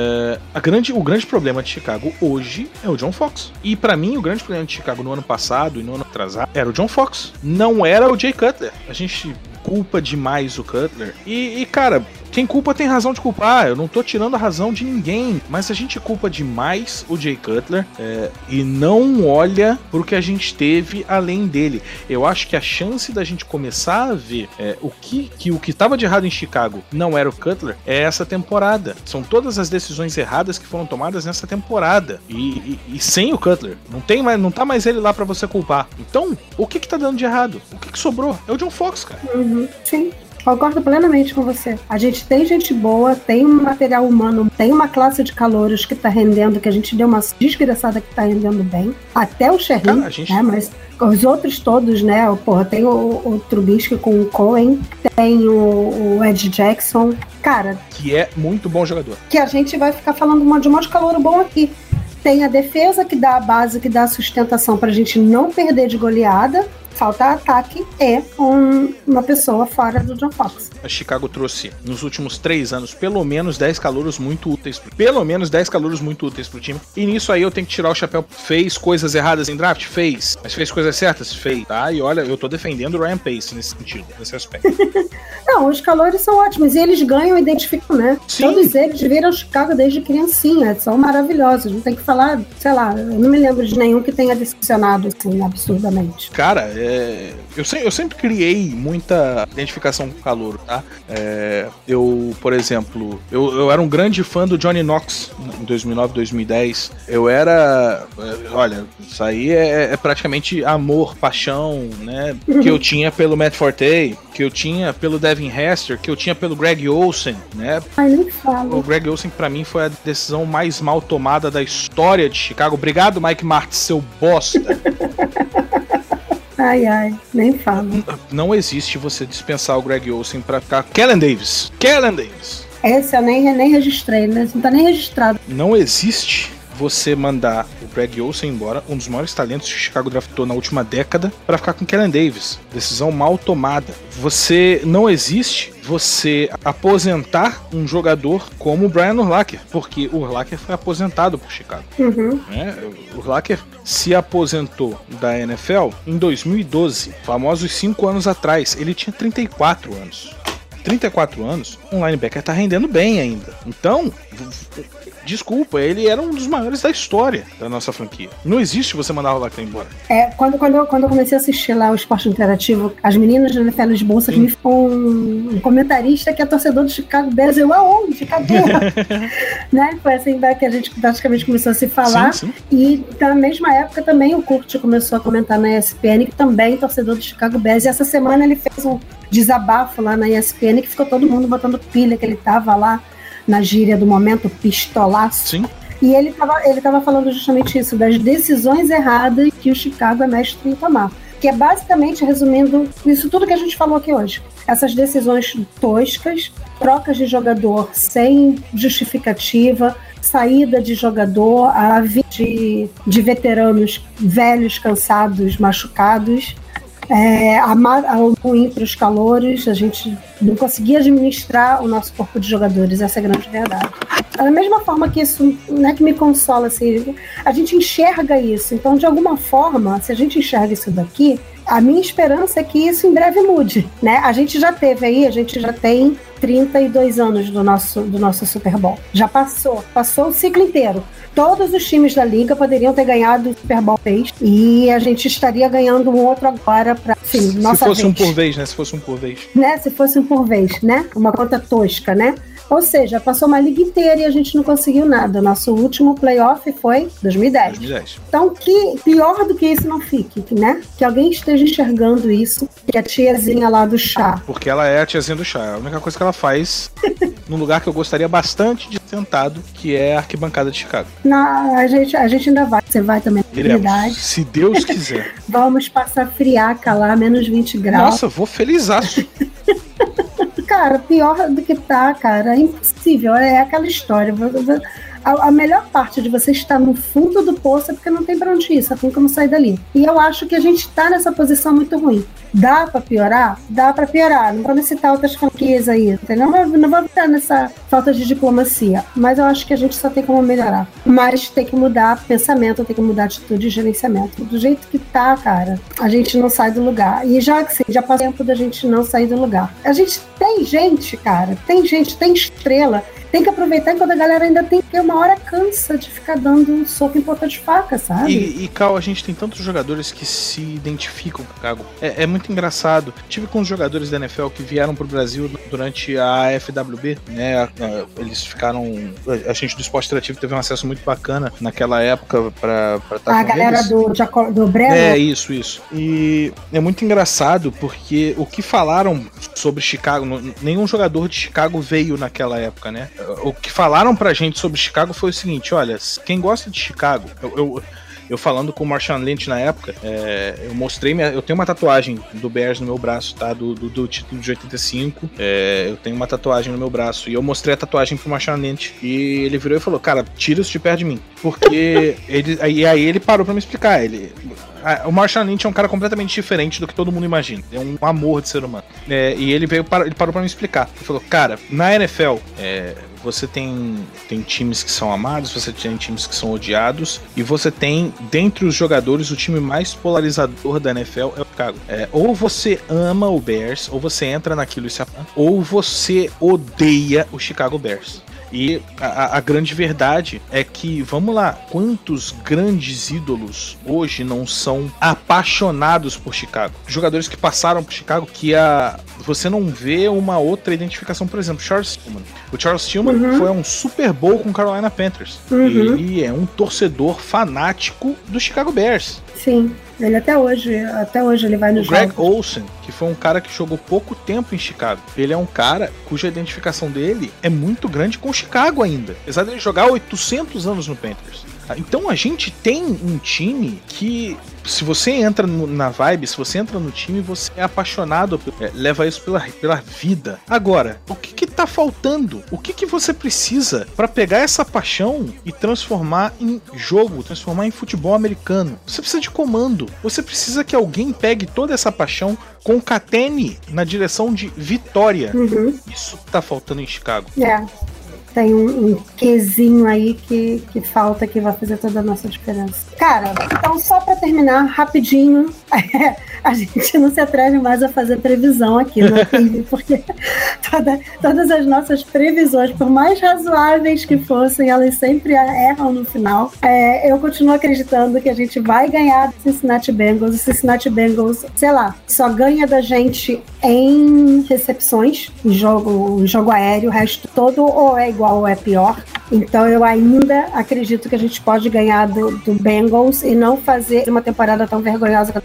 o grande problema de Chicago hoje é o John Fox. E pra mim, o grande problema de Chicago no ano passado e no ano atrasado era o John Fox. Não era o Jay Cutler. A gente culpa demais o Cutler. E cara, quem culpa tem razão de culpar. Eu não tô tirando a razão de ninguém, mas a gente culpa demais o Jay Cutler e não olha pro que a gente teve além dele. Eu acho que a chance da gente começar a ver o que tava de errado em Chicago não era o Cutler, é essa temporada. São todas as decisões erradas que foram tomadas nessa temporada. E sem o Cutler. Não tá mais ele lá pra você culpar. Então, o que tá dando de errado? O que sobrou? É o John Fox, cara. Sim. Concordo plenamente com você. A gente tem gente boa, tem um material humano, tem uma classe de calouros que tá rendendo, que a gente deu uma desgraçada que tá rendendo bem. Até o Sherrin, né? Mas os outros todos, né? Tem o Trubisky com o Cohen, tem o Ed Jackson. Cara... Que é muito bom jogador. Que a gente vai ficar falando de um monte de calouro bom aqui. Tem a defesa que dá a base, que dá a sustentação pra gente não perder de goleada. Falta ataque e uma pessoa fora do John Fox. A Chicago trouxe, nos últimos 3 anos, pelo menos 10 calouros muito úteis pro time. E nisso aí eu tenho que tirar o chapéu. Fez coisas erradas em draft? Fez. Mas fez coisas certas? Fez. Tá? E olha, eu tô defendendo o Ryan Pace nesse sentido, nesse aspecto. Não, os calouros são ótimos. E eles ganham, identificam, né? Sim. Todos eles viram Chicago desde criancinha. São maravilhosos. Não tem que falar, sei lá, eu não me lembro de nenhum que tenha decepcionado, assim, absurdamente. Cara, eu sempre criei muita identificação com o calouro, tá? Eu, por exemplo, eu era um grande fã do Johnny Knox em 2009, 2010. Eu era... Olha, isso aí é praticamente amor, paixão, né? Que eu tinha pelo Matt Forte, que eu tinha pelo Devin Hester, que eu tinha pelo Greg Olsen, né? Ai, nem falo. O Greg Olsen, pra mim, foi a decisão mais mal tomada da história de Chicago. Obrigado, Mike Martz, seu bosta. Ai, nem falo. Não existe você dispensar o Greg Olsen pra ficar Kellen Davis. Esse eu nem registrei, né? Não tá nem registrado. Não existe você mandar o Greg Olsen embora, um dos maiores talentos que o Chicago draftou na última década, pra ficar com Kellen Davis. Decisão mal tomada. Não existe você aposentar um jogador como o Brian Urlacher, porque o Urlacher foi aposentado por Chicago. O Urlacher se aposentou da NFL em 2012, famosos 5 anos atrás. Ele tinha 34 anos. 34 anos, um linebacker tá rendendo bem ainda. Então, desculpa, ele era um dos maiores da história da nossa franquia. Não existe você mandar o Urlacher embora. Quando eu comecei a assistir lá o Esporte Interativo, as meninas da NFL de Bolsa que me ficou um comentarista que é torcedor do Chicago Bears. Eu, aonde? Cadê? Né? Foi assim que a gente praticamente começou a se falar. Sim. E na mesma época também o Kurt começou a comentar na ESPN, que também é torcedor do Chicago Bears. E essa semana ele fez um desabafo lá na ESPN, que ficou todo mundo botando pilha, que ele tava lá na gíria do momento, pistolaço. Sim. E ele tava falando justamente isso, das decisões erradas que o Chicago é mestre em tomar. Que é basicamente, resumindo, isso tudo que a gente falou aqui hoje. Essas decisões toscas, trocas de jogador sem justificativa, saída de jogador, a vida de veteranos velhos, cansados, machucados, ruim para os calouros. A gente não conseguia administrar o nosso corpo de jogadores, essa é a grande verdade. Da mesma forma que isso, né, que me consola, assim, a gente enxerga isso. Então, de alguma forma, se a gente enxerga isso daqui, a minha esperança é que isso em breve mude, né? A gente já tem 32 anos do nosso Super Bowl. Já passou o ciclo inteiro. Todos os times da liga poderiam ter ganhado o Super Bowl 3 e a gente estaria ganhando um outro agora para, enfim, nossa vez. Se fosse um por vez, né? Se fosse um por vez, né? Uma conta tosca, né? Ou seja, passou uma liga inteira e a gente não conseguiu nada. Nosso último playoff foi 2010. Então, que pior do que isso não fique, né? Que alguém esteja enxergando isso, que a tiazinha lá do chá. Porque ela é a tiazinha do chá. É a única coisa que ela faz num lugar que eu gostaria bastante de ser sentado, que é a arquibancada de Chicago. Não, a gente ainda vai. Você vai também na verdade. Se Deus quiser. Vamos passar friaca lá, menos 20 graus. Nossa, vou felizaço. Cara, pior do que tá, cara, é impossível. É aquela história. A melhor parte de você estar no fundo do poço é porque não tem pra onde ir, só tem como sair dali. E eu acho que a gente tá nessa posição muito ruim. Dá pra piorar? Dá pra piorar. Não vou citar outras franquias aí, entendeu? Não vou ficar nessa falta de diplomacia. Mas eu acho que a gente só tem como melhorar. Mas tem que mudar pensamento, tem que mudar atitude e gerenciamento. Do jeito que tá, cara, a gente não sai do lugar. E já passou tempo da gente não sair do lugar. A gente tem gente, cara, tem estrela. Tem que aproveitar enquanto a galera ainda tem, que uma hora cansa de ficar dando um soco em ponta de faca, sabe? E Cal, a gente tem tantos jogadores que se identificam com o Chicago. É muito engraçado. Tive com os jogadores da NFL que vieram pro Brasil durante a AFWB, né? Eles ficaram... A gente do Esporte Interativo teve um acesso muito bacana naquela época pra estar com eles. A galera do Breno? É, isso. E é muito engraçado porque o que falaram sobre Chicago, nenhum jogador de Chicago veio naquela época, né? O que falaram pra gente sobre Chicago foi o seguinte: olha, quem gosta de Chicago, eu falando com o Marshawn Lynch na época, eu mostrei, eu tenho uma tatuagem do Bears no meu braço, tá? Do título de 85, eu tenho uma tatuagem no meu braço, e eu mostrei a tatuagem pro Marshawn Lynch, e ele virou e falou: cara, tira isso de perto de mim, porque aí ele parou pra me explicar, o Marshawn Lynch é um cara completamente diferente do que todo mundo imagina. É um amor de ser humano. E ele parou pra me explicar. Ele falou: cara, na NFL, você tem times que são amados, você tem times que são odiados, e você tem, dentre os jogadores, o time mais polarizador da NFL é o Chicago. Ou você ama o Bears, ou você entra naquilo e se apaixona, ou você odeia o Chicago Bears. E a grande verdade é que, vamos lá, quantos grandes ídolos hoje não são apaixonados por Chicago? Jogadores que passaram por Chicago que você não vê uma outra identificação. Por exemplo, Charles Tillman. O Charles Tillman foi a um Super Bowl com o Carolina Panthers. Ele é um torcedor fanático do Chicago Bears. Sim. Ele até hoje ele vai no jogo. Greg Olsen, que foi um cara que jogou pouco tempo em Chicago. Ele é um cara cuja identificação dele é muito grande com Chicago ainda. Apesar de ele jogar 800 anos no Panthers. Então a gente tem um time que, se você entra na vibe, se você entra no time, você é apaixonado, leva isso pela vida. Agora, o que tá faltando? O que você precisa para pegar essa paixão e transformar em jogo, transformar em futebol americano? Você precisa de comando. Você precisa que alguém pegue toda essa paixão, concatene na direção de vitória. Isso tá faltando em Chicago. Tem um quezinho aí que falta, que vai fazer toda a nossa diferença. Cara, então só pra terminar, rapidinho, a gente não se atreve mais a fazer previsão aqui no TV, porque todas as nossas previsões, por mais razoáveis que fossem, elas sempre erram no final. Eu continuo acreditando que a gente vai ganhar do Cincinnati Bengals. O Cincinnati Bengals, sei lá, só ganha da gente em recepções, em jogo aéreo, o resto todo ou é igual ou é pior. Então eu ainda acredito que a gente pode ganhar do Bengals e não fazer uma temporada tão vergonhosa.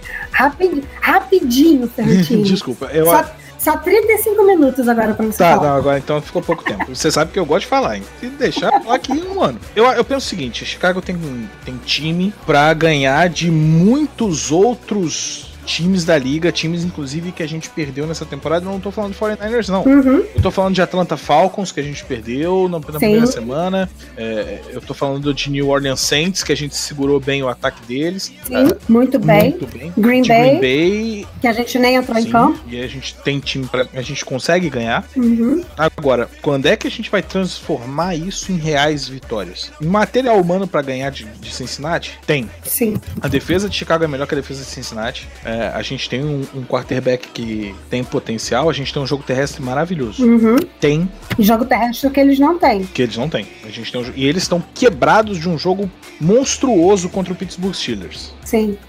Rapidinho, Ferrantino. Desculpa, Só 35 minutos agora pra você falar. Não, agora então ficou pouco tempo. Você sabe que eu gosto de falar, hein? Se deixar, eu falar aqui em um ano. Eu penso o seguinte: Chicago tem time pra ganhar de muitos outros times da liga, times inclusive que a gente perdeu nessa temporada. Eu não tô falando de 49ers, não. Eu tô falando de Atlanta Falcons, que a gente perdeu na primeira semana. Eu tô falando de New Orleans Saints, que a gente segurou bem o ataque deles. Sim, muito bem. Green Bay, que a gente nem entrou em campo. E a gente tem time a gente consegue ganhar. Agora, quando é que a gente vai transformar isso em reais vitórias? Em material humano pra ganhar de Cincinnati? Tem. Sim. A defesa de Chicago é melhor que a defesa de Cincinnati. A gente tem um quarterback que tem potencial, a gente tem um jogo terrestre maravilhoso. Tem. Jogo terrestre que eles não têm. A gente tem e eles estão quebrados de um jogo monstruoso contra o Pittsburgh Steelers. Sim.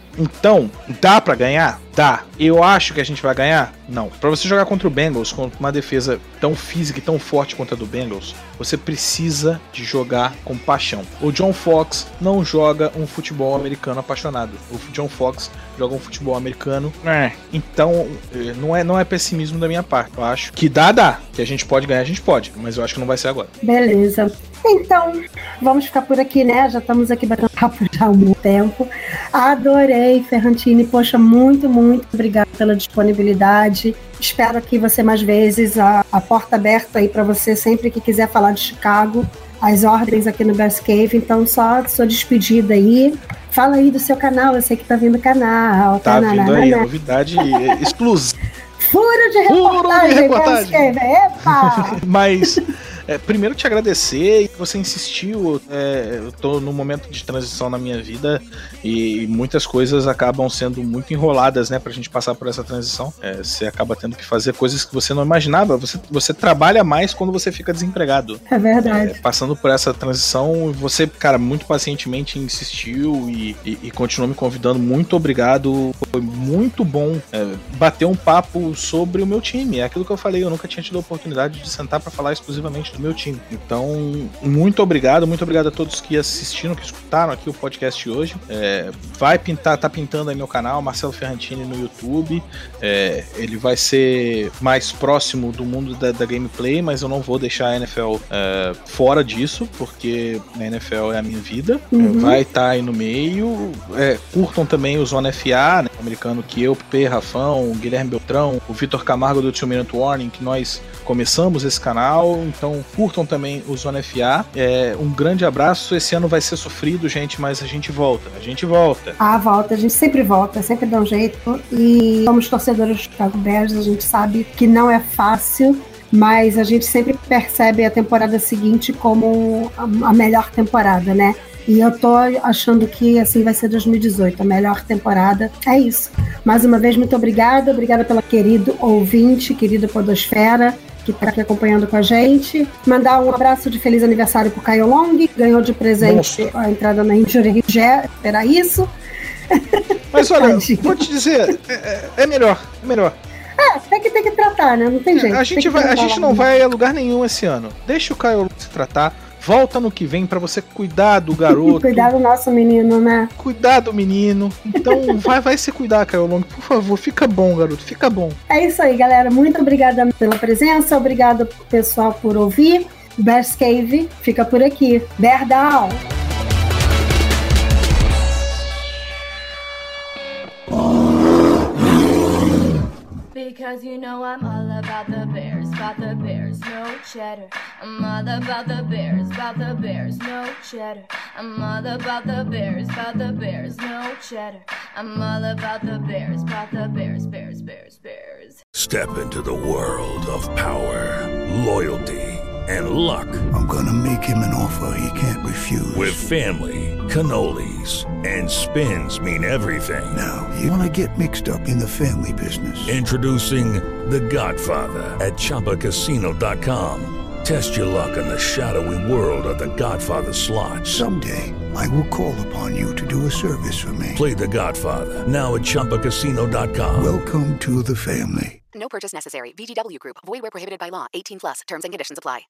Então, dá pra ganhar? Dá. Eu acho que a gente vai ganhar? Não. Pra você jogar contra o Bengals, com uma defesa tão física e tão forte quanto a do Bengals, você precisa de jogar com paixão. O John Fox não joga um futebol americano apaixonado. O John Fox joga um futebol americano. Então, não é pessimismo da minha parte. Eu acho que dá. Que a gente pode ganhar, a gente pode. Mas eu acho que não vai ser agora. Beleza. Então, vamos ficar por aqui, né? Já estamos aqui batendo papo já há algum tempo. Adorei, Ferrantini. Poxa, muito, muito obrigada pela disponibilidade. Espero aqui você mais vezes. A porta aberta aí para você sempre que quiser falar de Chicago. As ordens aqui no Bears Cave. Então, só sua despedida aí. Fala aí do seu canal. Eu sei que tá vindo o canal. Tá vindo aí, novidade exclusiva. Furo de reportagem. Bears Cave. Epa! Mas... primeiro te agradecer, que você insistiu. Eu tô num momento de transição na minha vida e muitas coisas acabam sendo muito enroladas, né, pra gente passar por essa transição. Você acaba tendo que fazer coisas que você não imaginava. Você trabalha mais quando você fica desempregado. É verdade. Passando por essa transição, você, cara, muito pacientemente insistiu e continuou me convidando. Muito obrigado. Foi muito bom bater um papo sobre o meu time. É aquilo que eu falei, eu nunca tinha tido a oportunidade de sentar pra falar exclusivamente do meu time. Então, muito obrigado a todos que assistiram, que escutaram aqui o podcast hoje. Tá pintando aí meu canal, Marcelo Ferrantini no YouTube. Ele vai ser mais próximo do mundo da gameplay, mas eu não vou deixar a NFL fora disso, porque a NFL é a minha vida. Vai estar aí no meio. Curtam também o Zona FA, né, americano, que eu, P, Rafão, o Guilherme Beltrão, o Vitor Camargo do 2 Minute Warning, que nós começamos esse canal. Então curtam também o Zona FA. Um grande abraço. Esse ano vai ser sofrido, gente, mas a gente volta. Volta, a gente sempre volta, sempre dá um jeito. E somos torcedores do Chicago Bears, a gente sabe que não é fácil, mas a gente sempre percebe a temporada seguinte como a melhor temporada, né? E eu tô achando que assim vai ser 2018, a melhor temporada. É isso. Mais uma vez, muito obrigada pela querido ouvinte, querida podosfera, que tá aqui acompanhando com a gente. Mandar um abraço de feliz aniversário pro Caio Long, ganhou de presente a entrada na Injury Reserve, era isso. Mas olha, vou te dizer, é melhor. Tem que tratar, né? Não tem jeito. A gente não vai a lugar nenhum esse ano. Deixa o Caio se tratar. Volta no que vem pra você cuidar do garoto. Cuidar do nosso menino, né? Cuidar do menino. Então vai se cuidar, Caio Long. Por favor, fica bom, garoto. Fica bom. É isso aí, galera. Muito obrigada pela presença. Obrigada, pessoal, por ouvir. Bears Cave fica por aqui. Bear down! Because you know I'm all about the Bears, no cheddar. I'm all about the Bears, no cheddar. I'm all about the Bears, no cheddar. I'm all about the Bears, Bears. Step into the world of power, loyalty, and luck. I'm gonna make him an offer he can't refuse. With family, cannolis, and spins mean everything. Now, you wanna get mixed up in the family business. Introducing The Godfather at ChumbaCasino.com. Test your luck in the shadowy world of The Godfather slot. Someday, I will call upon you to do a service for me. Play The Godfather now at ChumbaCasino.com. Welcome to the family. No purchase necessary. VGW Group. Void where prohibited by law. 18+. Terms and conditions apply.